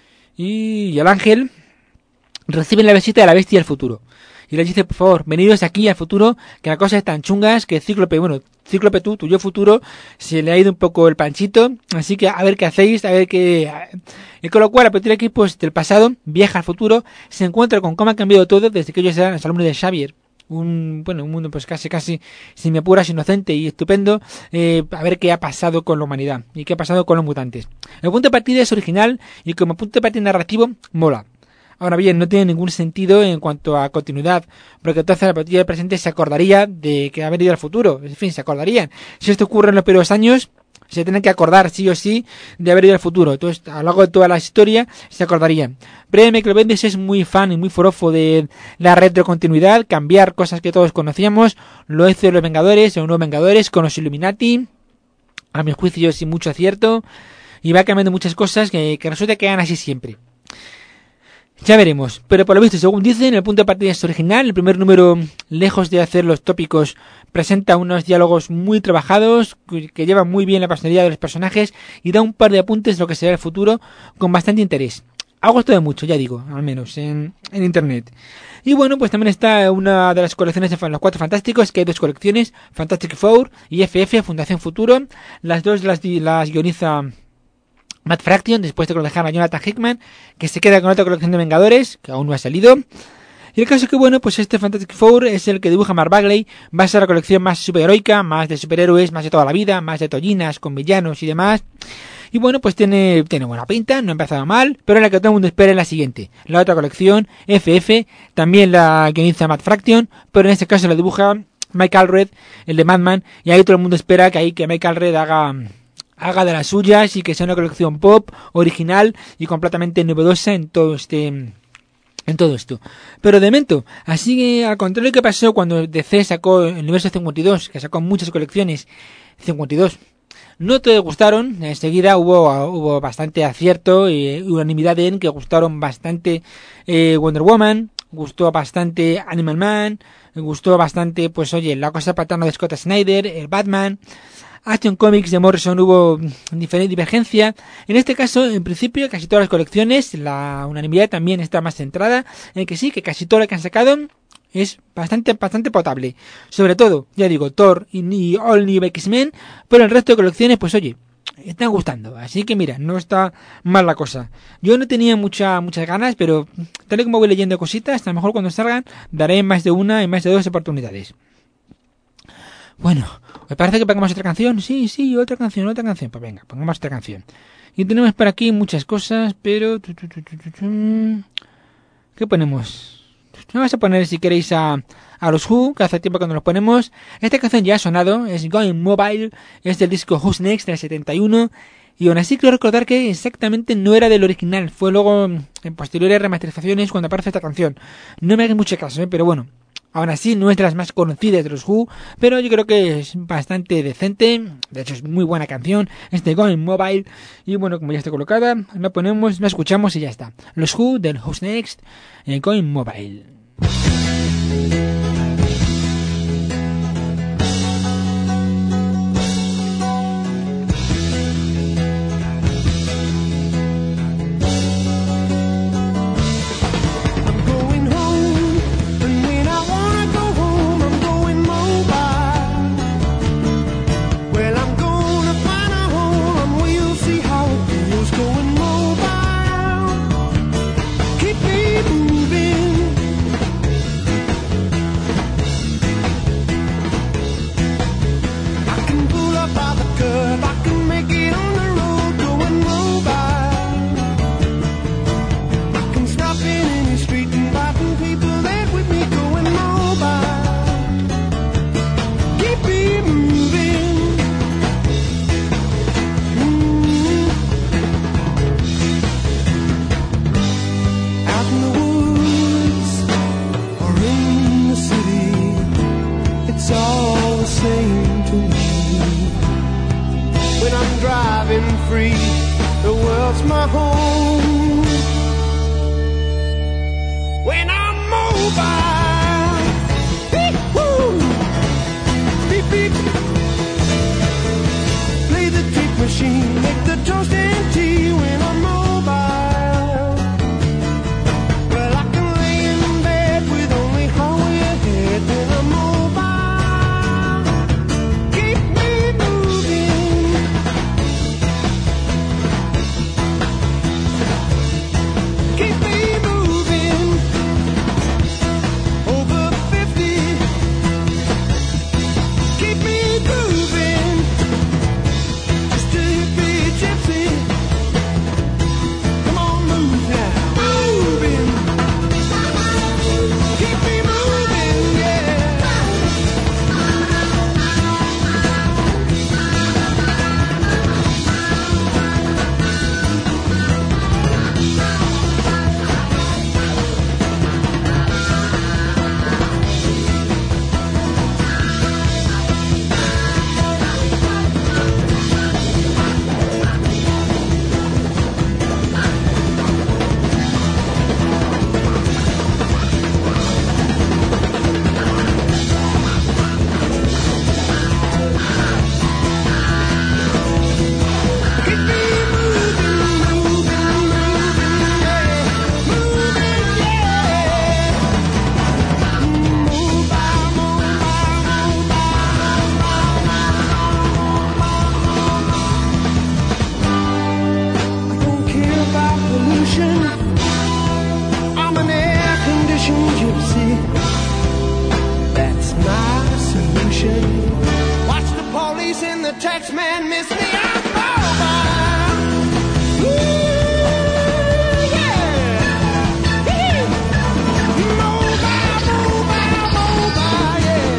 y el Ángel, reciben la visita de la Bestia del futuro. Y les dice, por favor, venidos aquí al futuro, que la cosa es tan chungas que Cíclope, tu yo futuro, se le ha ido un poco el panchito, así que a ver qué hacéis, a ver qué... Y con lo cual, la Patrulla X, pues, del pasado, viaja al futuro, se encuentra con cómo ha cambiado todo desde que ellos eran los alumnos de Xavier. Un mundo pues casi, si me apuras, inocente y estupendo, a ver qué ha pasado con la humanidad y qué ha pasado con los mutantes. El punto de partida es original y como punto de partida narrativo, mola. Ahora bien, no tiene ningún sentido en cuanto a continuidad, porque entonces la patrulla del presente se acordaría de que ha venido al futuro. En fin, se acordarían. Si esto ocurre en los primeros años, se tienen que acordar sí o sí de haber ido al futuro. Entonces, a lo largo de toda la historia, se acordarían. Brian Michael Bendis es muy fan y muy forofo de la retrocontinuidad, cambiar cosas que todos conocíamos. Lo hizo los Vengadores, o no Vengadores, con los Illuminati, a mi juicio sin mucho acierto, y va cambiando muchas cosas que resulta que quedan así siempre. Ya veremos, pero por lo visto, según dicen, el punto de partida es original. El primer número, lejos de hacer los tópicos, presenta unos diálogos muy trabajados, que llevan muy bien la personalidad de los personajes y da un par de apuntes de lo que será el futuro con bastante interés. Ha gustado mucho, ya digo, al menos en internet. Y bueno, pues también está una de las colecciones de los Cuatro Fantásticos, que hay dos colecciones, Fantastic Four y FF, Fundación Futuro. Las dos las guioniza Matt Fraction, después de que lo dejara Jonathan Hickman, que se queda con otra colección de Vengadores, que aún no ha salido. Y el caso es que, bueno, pues este Fantastic Four es el que dibuja Mark Bagley, va a ser la colección más superheroica, más de superhéroes, más de toda la vida, más de tollinas, con villanos y demás. Y bueno, pues tiene buena pinta, no ha empezado mal, pero la que todo el mundo espera es la siguiente. La otra colección, FF, también la guioniza Matt Fraction, pero en este caso la dibuja Mike Allred, el de Madman, y ahí todo el mundo espera que Mike Allred haga de las suyas y que sea una colección pop, original y completamente novedosa en todo esto. Pero de momento, así que al contrario que pasó cuando DC sacó el universo 52, que sacó muchas colecciones 52, no te gustaron, enseguida hubo bastante acierto y unanimidad en que gustaron bastante Wonder Woman, gustó bastante Animal Man, gustó bastante, pues oye, la cosa paterna de Scott Snyder, el Batman. Action Comics de Morrison hubo diferente divergencia. En este caso, en principio, casi todas las colecciones, la unanimidad también está más centrada en que sí, que casi todo lo que han sacado es bastante potable. Sobre todo, ya digo, Thor y All New X-Men, pero el resto de colecciones, pues oye, están gustando. Así que mira, no está mal la cosa. Yo no tenía muchas ganas, pero tal y como voy leyendo cositas, a lo mejor cuando salgan daré más de una y más de dos oportunidades. Bueno, ¿me parece que pongamos otra canción? Sí, otra canción. Pues venga, pongamos otra canción. Y tenemos por aquí muchas cosas, pero... ¿Qué ponemos? Vamos a poner, si queréis, a los Who, que hace tiempo que no los ponemos. Esta canción ya ha sonado, es Going Mobile, es del disco Who's Next del 71. Y aún así quiero recordar que exactamente no era del original. Fue luego, en posteriores remasterizaciones, cuando aparece esta canción. No me hagáis mucho caso, pero bueno. Aún así, no es de las más conocidas de los Who, pero yo creo que es bastante decente. De hecho, es muy buena canción. Es de Going Mobile. Y bueno, como ya está colocada, la escuchamos y ya está. Los Who del Who's Next, Going Mobile. I'm driving free. The world's my home. When I'm mobile, woo, beep beep. Play the tape machine, make the toast and tea. When I'm mobile, well I can lay in bed with only highway ahead. When I'm mobile, keep me moving. Keep me moving. Over 50. Keep me moving. Just a hippie gypsy. Come on, move now. Moving. Keep me moving, yeah. Keep me moving, moving, moving, yeah. Moving, yeah. Mobile, mobile, I don't care about pollution. I'm an air-conditioned gypsy. That's my solution. Watch the police and the tax man miss me. I'm mobile. Ooh, yeah. Mobile, mobile, mobile, yeah.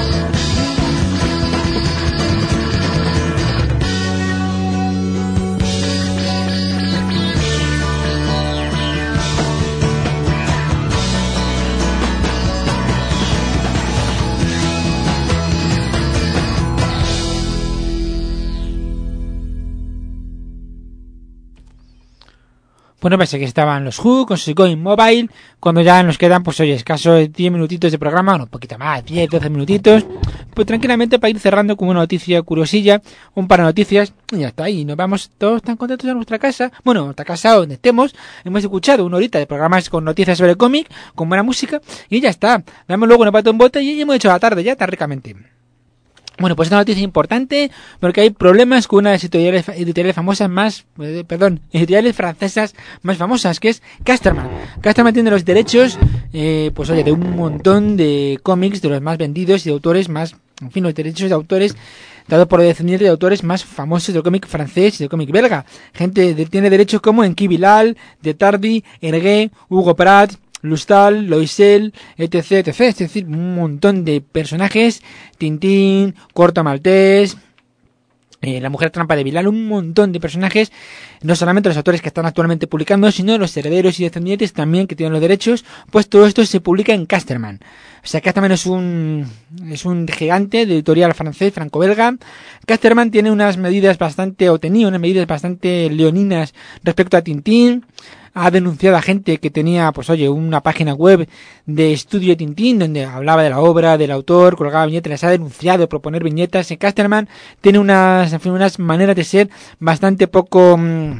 Bueno, pensé que estaban los Who con su Going Mobile, cuando ya nos quedan, pues oye, escasos 10 minutitos de programa, bueno, un poquito más, 10, 12 minutitos, pues tranquilamente para ir cerrando como una noticia curiosilla, un par de noticias, y ya está, y nos vamos todos tan contentos a nuestra casa, bueno, nuestra casa donde estemos, hemos escuchado una horita de programas con noticias sobre cómic, con buena música, y ya está, damos luego un pato en bote y hemos hecho la tarde ya, tan ricamente. Bueno, pues esta noticia importante porque hay problemas con una de las editoriales famosas más, editoriales francesas más famosas, que es Casterman. Casterman tiene los derechos, pues oye, de un montón de cómics, de los más vendidos y de autores más, en fin, los derechos de autores dados por descendientes de autores más famosos del cómic francés y del cómic belga. Tiene derechos como Enki Bilal, de Tardy, Hergé, Hugo Pratt, Lustal, Loisel, etc, etc. Es decir, un montón de personajes, Tintín, Corto Maltés, La Mujer Trampa de Bilal, un montón de personajes, no solamente los autores que están actualmente publicando, sino los herederos y descendientes también que tienen los derechos, pues todo esto se publica en Casterman. O sea, Casterman es un gigante de editorial francés, franco-belga. Casterman tiene tenía unas medidas bastante leoninas respecto a Tintín. Ha denunciado a gente que tenía, pues oye, una página web de estudio Tintín donde hablaba de la obra, del autor, colgaba viñetas, les ha denunciado por poner viñetas. En Casterman tiene unas maneras de ser bastante poco,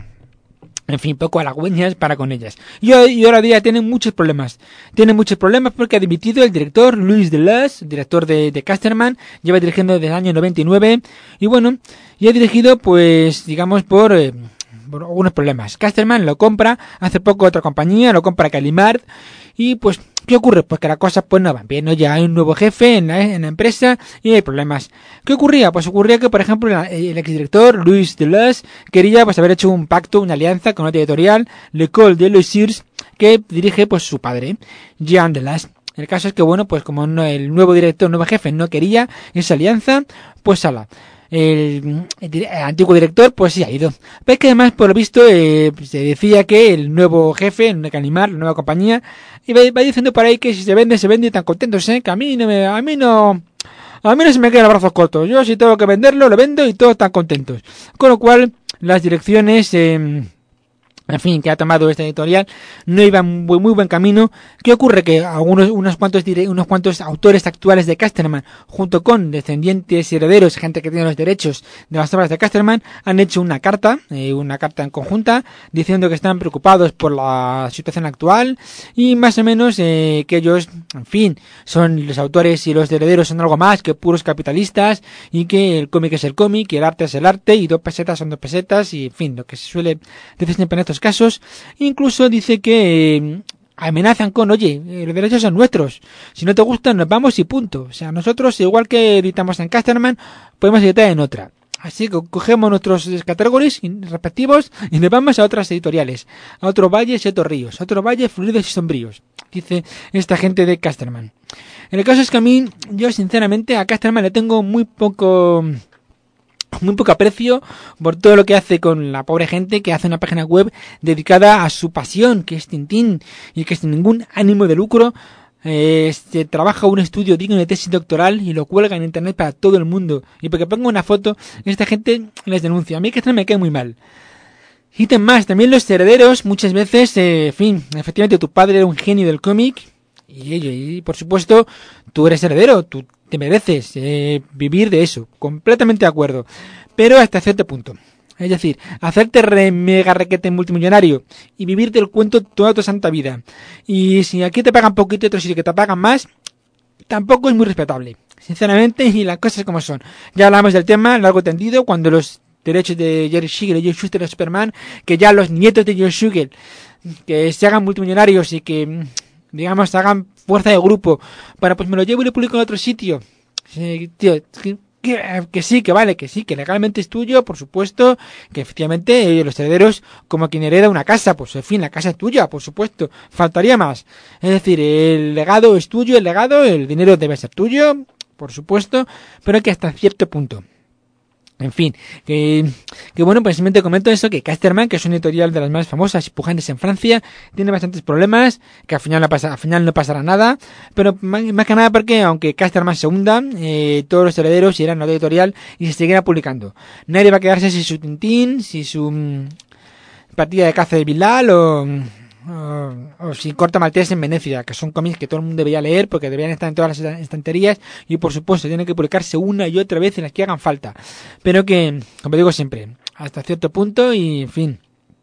poco halagüeñas para con ellas. Y ahora día tienen muchos problemas. Tienen muchos problemas porque ha dimitido el director Louis Deleuze, director de Casterman, lleva dirigiendo desde el año 99 y bueno, y ha dirigido pues, digamos, por algunos problemas. Casterman lo compra hace poco otra compañía, lo compra Calimard y pues ¿qué ocurre? Pues que las cosas pues no van bien, ¿no? Ya hay un nuevo jefe en la empresa y hay problemas. ¿Qué ocurría? Pues ocurría que, por ejemplo, el exdirector Louis Deleuze quería pues haber hecho un pacto, una alianza con otra editorial, L'École des Loisirs, que dirige pues su padre, Jean Deleuze. El caso es que bueno, pues como el nuevo director, nuevo jefe no quería esa alianza, pues el antiguo director pues sí ha ido. Pero es que además por lo visto se decía que el nuevo jefe en Calimard, la nueva compañía, va diciendo por ahí que si se vende y tan contentos, que a mí A mí no se me quedan los brazos cortos. Yo si tengo que venderlo, lo vendo y todos están contentos. Con lo cual, las direcciones... en fin, que ha tomado esta editorial no iba en muy buen camino. ¿Qué ocurre? Que unos cuantos autores actuales de Casterman, junto con descendientes y herederos, gente que tiene los derechos de las obras de Casterman, han hecho una carta en conjunta, diciendo que están preocupados por la situación actual y más o menos que ellos, en fin, son los autores y los herederos son algo más que puros capitalistas y que el cómic es el cómic y el arte es el arte y 2 pesetas son 2 pesetas y en fin, lo que se suele decir siempre en estos casos. Incluso dice que amenazan con, oye, los derechos son nuestros, si no te gustan nos vamos y punto. O sea, nosotros igual que editamos en Casterman podemos editar en otra, así que cogemos nuestros categories respectivos y nos vamos a otras editoriales, a otros valles y otros ríos, a otros valles fluidos y sombríos, dice esta gente de Casterman. El caso es que a mí, yo sinceramente a Casterman le tengo muy poco aprecio por todo lo que hace con la pobre gente que hace una página web dedicada a su pasión, que es Tintín, y que sin ningún ánimo de lucro trabaja un estudio digno de tesis doctoral y lo cuelga en internet para todo el mundo. Y porque ponga una foto, esta gente les denuncia. A mí que esto me cae muy mal. Y también los herederos, muchas veces, en fin, efectivamente tu padre era un genio del cómic y por supuesto tú eres heredero, tú te mereces vivir de eso, completamente de acuerdo, pero hasta cierto punto. Es decir, hacerte mega requete multimillonario y vivir del cuento toda tu santa vida. Y si aquí te pagan poquito y otro sitio que te pagan más, tampoco es muy respetable, sinceramente, y las cosas como son. Ya hablamos del tema largo y tendido cuando los derechos de Jerry Siegel y Joe Shuster de Superman, que ya los nietos de Joe Shuster que se hagan multimillonarios y que, digamos, hagan fuerza de grupo, bueno, pues me lo llevo y lo publico en otro sitio. Tío, que sí, que vale, que sí, que legalmente es tuyo, por supuesto, que efectivamente los herederos, como quien hereda una casa, pues en fin, la casa es tuya, por supuesto, faltaría más. Es decir, el legado es tuyo, el dinero debe ser tuyo, por supuesto, pero que hasta cierto punto. En fin, que bueno, pues simplemente comento eso, que Casterman, que es una editorial de las más famosas y pujantes en Francia, tiene bastantes problemas, que al final no pasará nada, pero más que nada porque aunque Casterman se hunda, todos los herederos irán a otra editorial y se seguirá publicando. Nadie va a quedarse sin su Tintín, sin su partida de caza de Bilal o sin Corto Maltés en Venecia, que son cómics que todo el mundo debería leer porque deberían estar en todas las estanterías y por supuesto tienen que publicarse una y otra vez en las que hagan falta, pero que, como digo siempre, hasta cierto punto y en fin,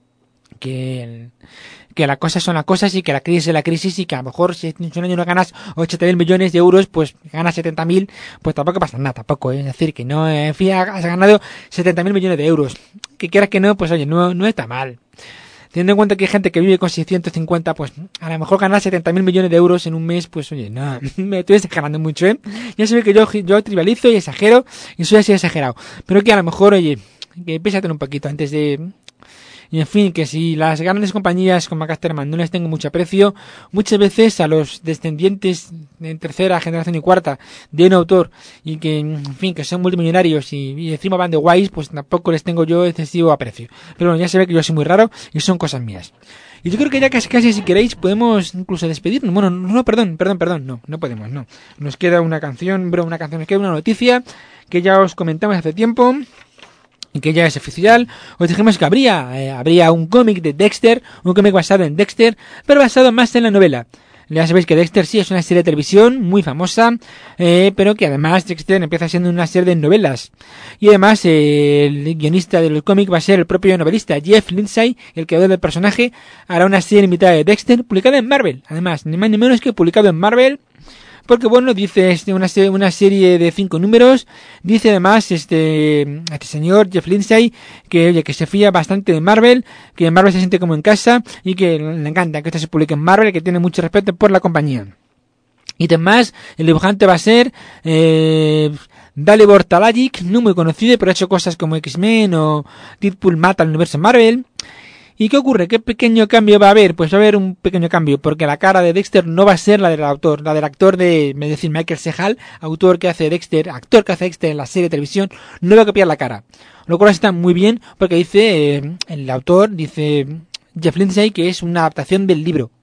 que las cosas son las cosas y que la crisis es la crisis y que a lo mejor si en un año no ganas 80.000 millones de euros, pues ganas 70.000, pues tampoco pasa nada, tampoco, es decir, que no, en fin, has ganado 70.000 millones de euros, que quieras que no, pues oye, no está mal. Teniendo en cuenta que hay gente que vive con 650, pues a lo mejor ganar 70.000 millones de euros en un mes, pues oye, no, me estoy exagerando mucho, ¿eh? Ya sabéis que yo trivializo y exagero y soy así exagerado. Pero que a lo mejor, oye, que pésate un poquito antes de... Y en fin, que si las grandes compañías como Casterman no les tengo mucho aprecio, muchas veces a los descendientes de tercera generación y cuarta de un autor y que, en fin, que son multimillonarios y encima van de guays, pues tampoco les tengo yo excesivo aprecio. Pero bueno, ya se ve que yo soy muy raro y son cosas mías. Y yo creo que ya casi si queréis podemos incluso despedirnos. Bueno, no, perdón, no podemos, no. Nos queda una canción, nos queda una noticia que ya os comentamos hace tiempo. Y que ya es oficial. Os dijimos que habría un cómic de Dexter, un cómic basado en Dexter, pero basado más en la novela. Ya sabéis que Dexter sí es una serie de televisión muy famosa, pero que además Dexter empieza siendo una serie de novelas. Y además el guionista del cómic va a ser el propio novelista Jeff Lindsay, el creador del personaje. Hará una serie limitada de Dexter publicada en Marvel. Además, ni más ni menos que publicado en Marvel. Porque bueno, dice una serie de 5 números, dice además este señor Jeff Lindsay que oye, que se fía bastante de Marvel, que en Marvel se siente como en casa y que le encanta que esto se publique en Marvel, que tiene mucho respeto por la compañía. Y además, el dibujante va a ser Dalibor Talajic, no muy conocido, pero ha hecho cosas como X-Men o Deadpool mata al universo Marvel. ¿Y qué ocurre? ¿Qué pequeño cambio va a haber? Pues va a haber un pequeño cambio, porque la cara de Dexter no va a ser la del actor es decir, Michael C. Hall, actor que hace Dexter en la serie de televisión, no va a copiar la cara. Lo cual está muy bien, porque dice, el autor, dice Jeff Lindsay, que es una adaptación del libro.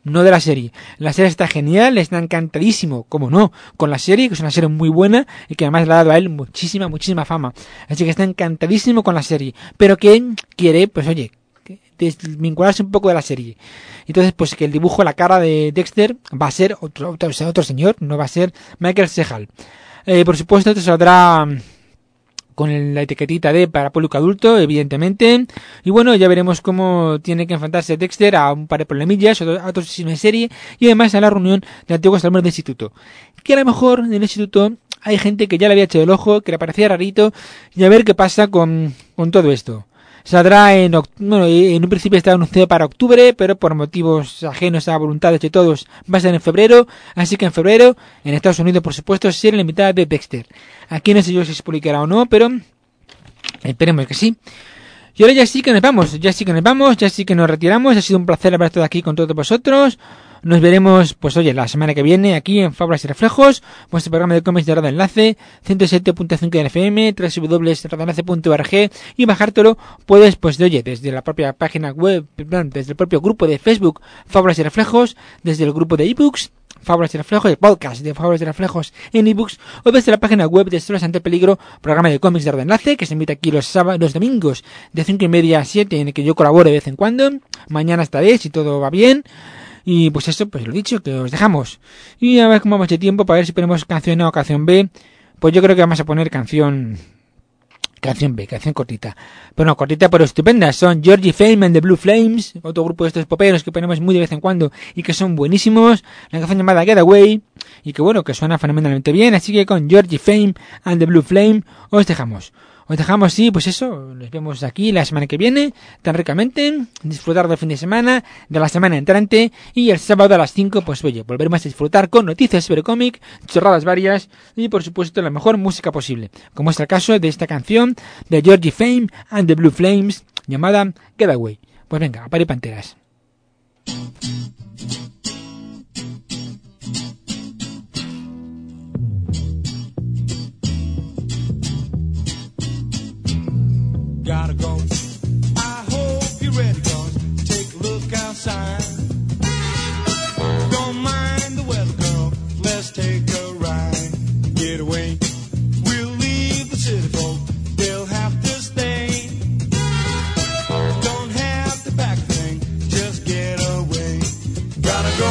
no de la serie. La serie está genial, está encantadísimo, como no, con la serie, que es una serie muy buena y que además le ha dado a él muchísima fama. Así que está encantadísimo con la serie, pero que quiere, pues oye, desvincularse un poco de la serie. Entonces, pues que el dibujo, la cara de Dexter va a ser otro señor, no va a ser Michael Sehal. Por supuesto, esto saldrá con la etiquetita de para público adulto, evidentemente. Y bueno, ya veremos cómo tiene que enfrentarse Dexter a un par de problemillas, a otros de serie, y además a la reunión de antiguos alumnos del instituto. Que a lo mejor en el instituto hay gente que ya le había echado el ojo, que le parecía rarito, y a ver qué pasa con todo esto. Saldrá en un principio está anunciado para octubre, pero por motivos ajenos a voluntades de todos va a ser en febrero, así que en febrero, en Estados Unidos por supuesto, será la mitad de Dexter. Aquí no sé yo si se publicará o no, pero esperemos que sí. Y ahora ya sí que nos vamos, ya sí que nos retiramos, ha sido un placer haber estado aquí con todos vosotros. Nos veremos, pues oye, la semana que viene aquí en Fábulas y Reflejos, vuestro programa de cómics de Radio Enlace, 107.5 de FM, www.radioenlace.org, y bajártelo puedes, pues oye, desde la propia página web, desde el propio grupo de Facebook Fábulas y Reflejos, desde el grupo de ebooks Fábulas y Reflejos, el podcast de Fábulas y Reflejos en ebooks, o desde la página web de Solos ante el Peligro, programa de cómics de Radio Enlace, que se emite aquí los domingos de 5:30 a 7, en el que yo colaboro de vez en cuando. Mañana estaré, si todo va bien. Y pues eso, pues lo dicho, que os dejamos. Y a ver cómo vamos de tiempo, para ver si ponemos canción A o canción B. Pues yo creo que vamos a poner canción B, canción cortita. Bueno, cortita pero estupenda. Son Georgie Fame and the Blue Flames, otro grupo de estos poperos que ponemos muy de vez en cuando y que son buenísimos. La canción llamada Getaway, y que bueno, que suena fenomenalmente bien. Así que con Georgie Fame and the Blue Flame os dejamos. Sí, pues eso, nos vemos aquí la semana que viene, tan ricamente, disfrutar del fin de semana, de la semana entrante, y el sábado a las 5, pues oye, volveremos a disfrutar con noticias sobre cómic, chorradas varias, y por supuesto la mejor música posible, como es el caso de esta canción de Georgie Fame and the Blue Flames, llamada Getaway. Pues venga, a parir panteras. Gotta go. I hope you're ready, cause take a look outside. Don't mind the weather, girl, let's take a ride. Get away, we'll leave the city folk, they'll have to stay. Don't have to pack a thing, just get away. Gotta go,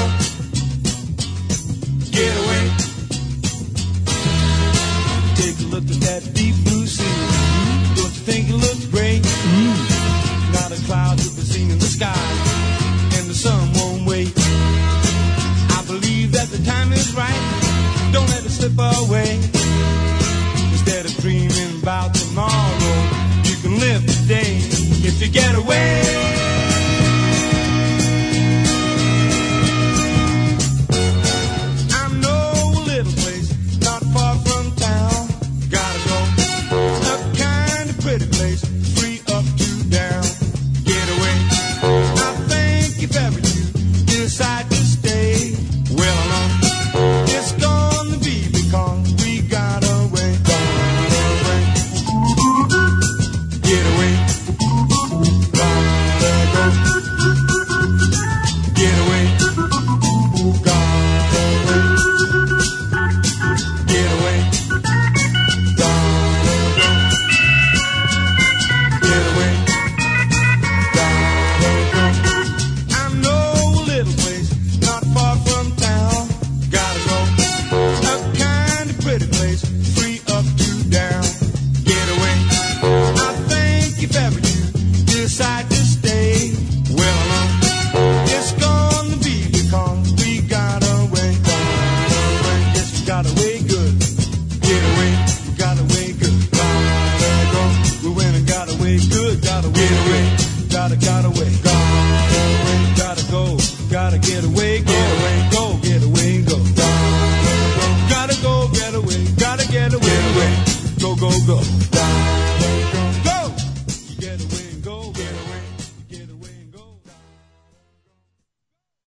get away. Take a look at that deep blue sea. Don't you think it looks great? Not a cloud to be seen in the sky, and the sun won't wait. I believe that the time is right, don't let it slip away. Instead of dreaming about tomorrow, you can live today if you get away. I know a little place not far from town. Gotta go. A kind of pretty place, free up to down. Get away. I think if ever you decide to stay, well, I know it's gonna be because we got away. Get away. Gotta go. Get away. Gotta go. Get away. Gotta go. Get away. Gotta go. I know a little place not far from town. Gotta go. A kind of pretty place, free up to down. Get away. I think if ever you decide to stay, well, I know it's gonna be because we got away. Yes, we got away good. Get away. We got away good. Gotta go. We went and got away good. Gotta get away. Got away. Gotta go. Gotta get away. Get away. Go. Get away. Go. Gotta go. Get away. Gotta get away. Go. Go. Go. You get away.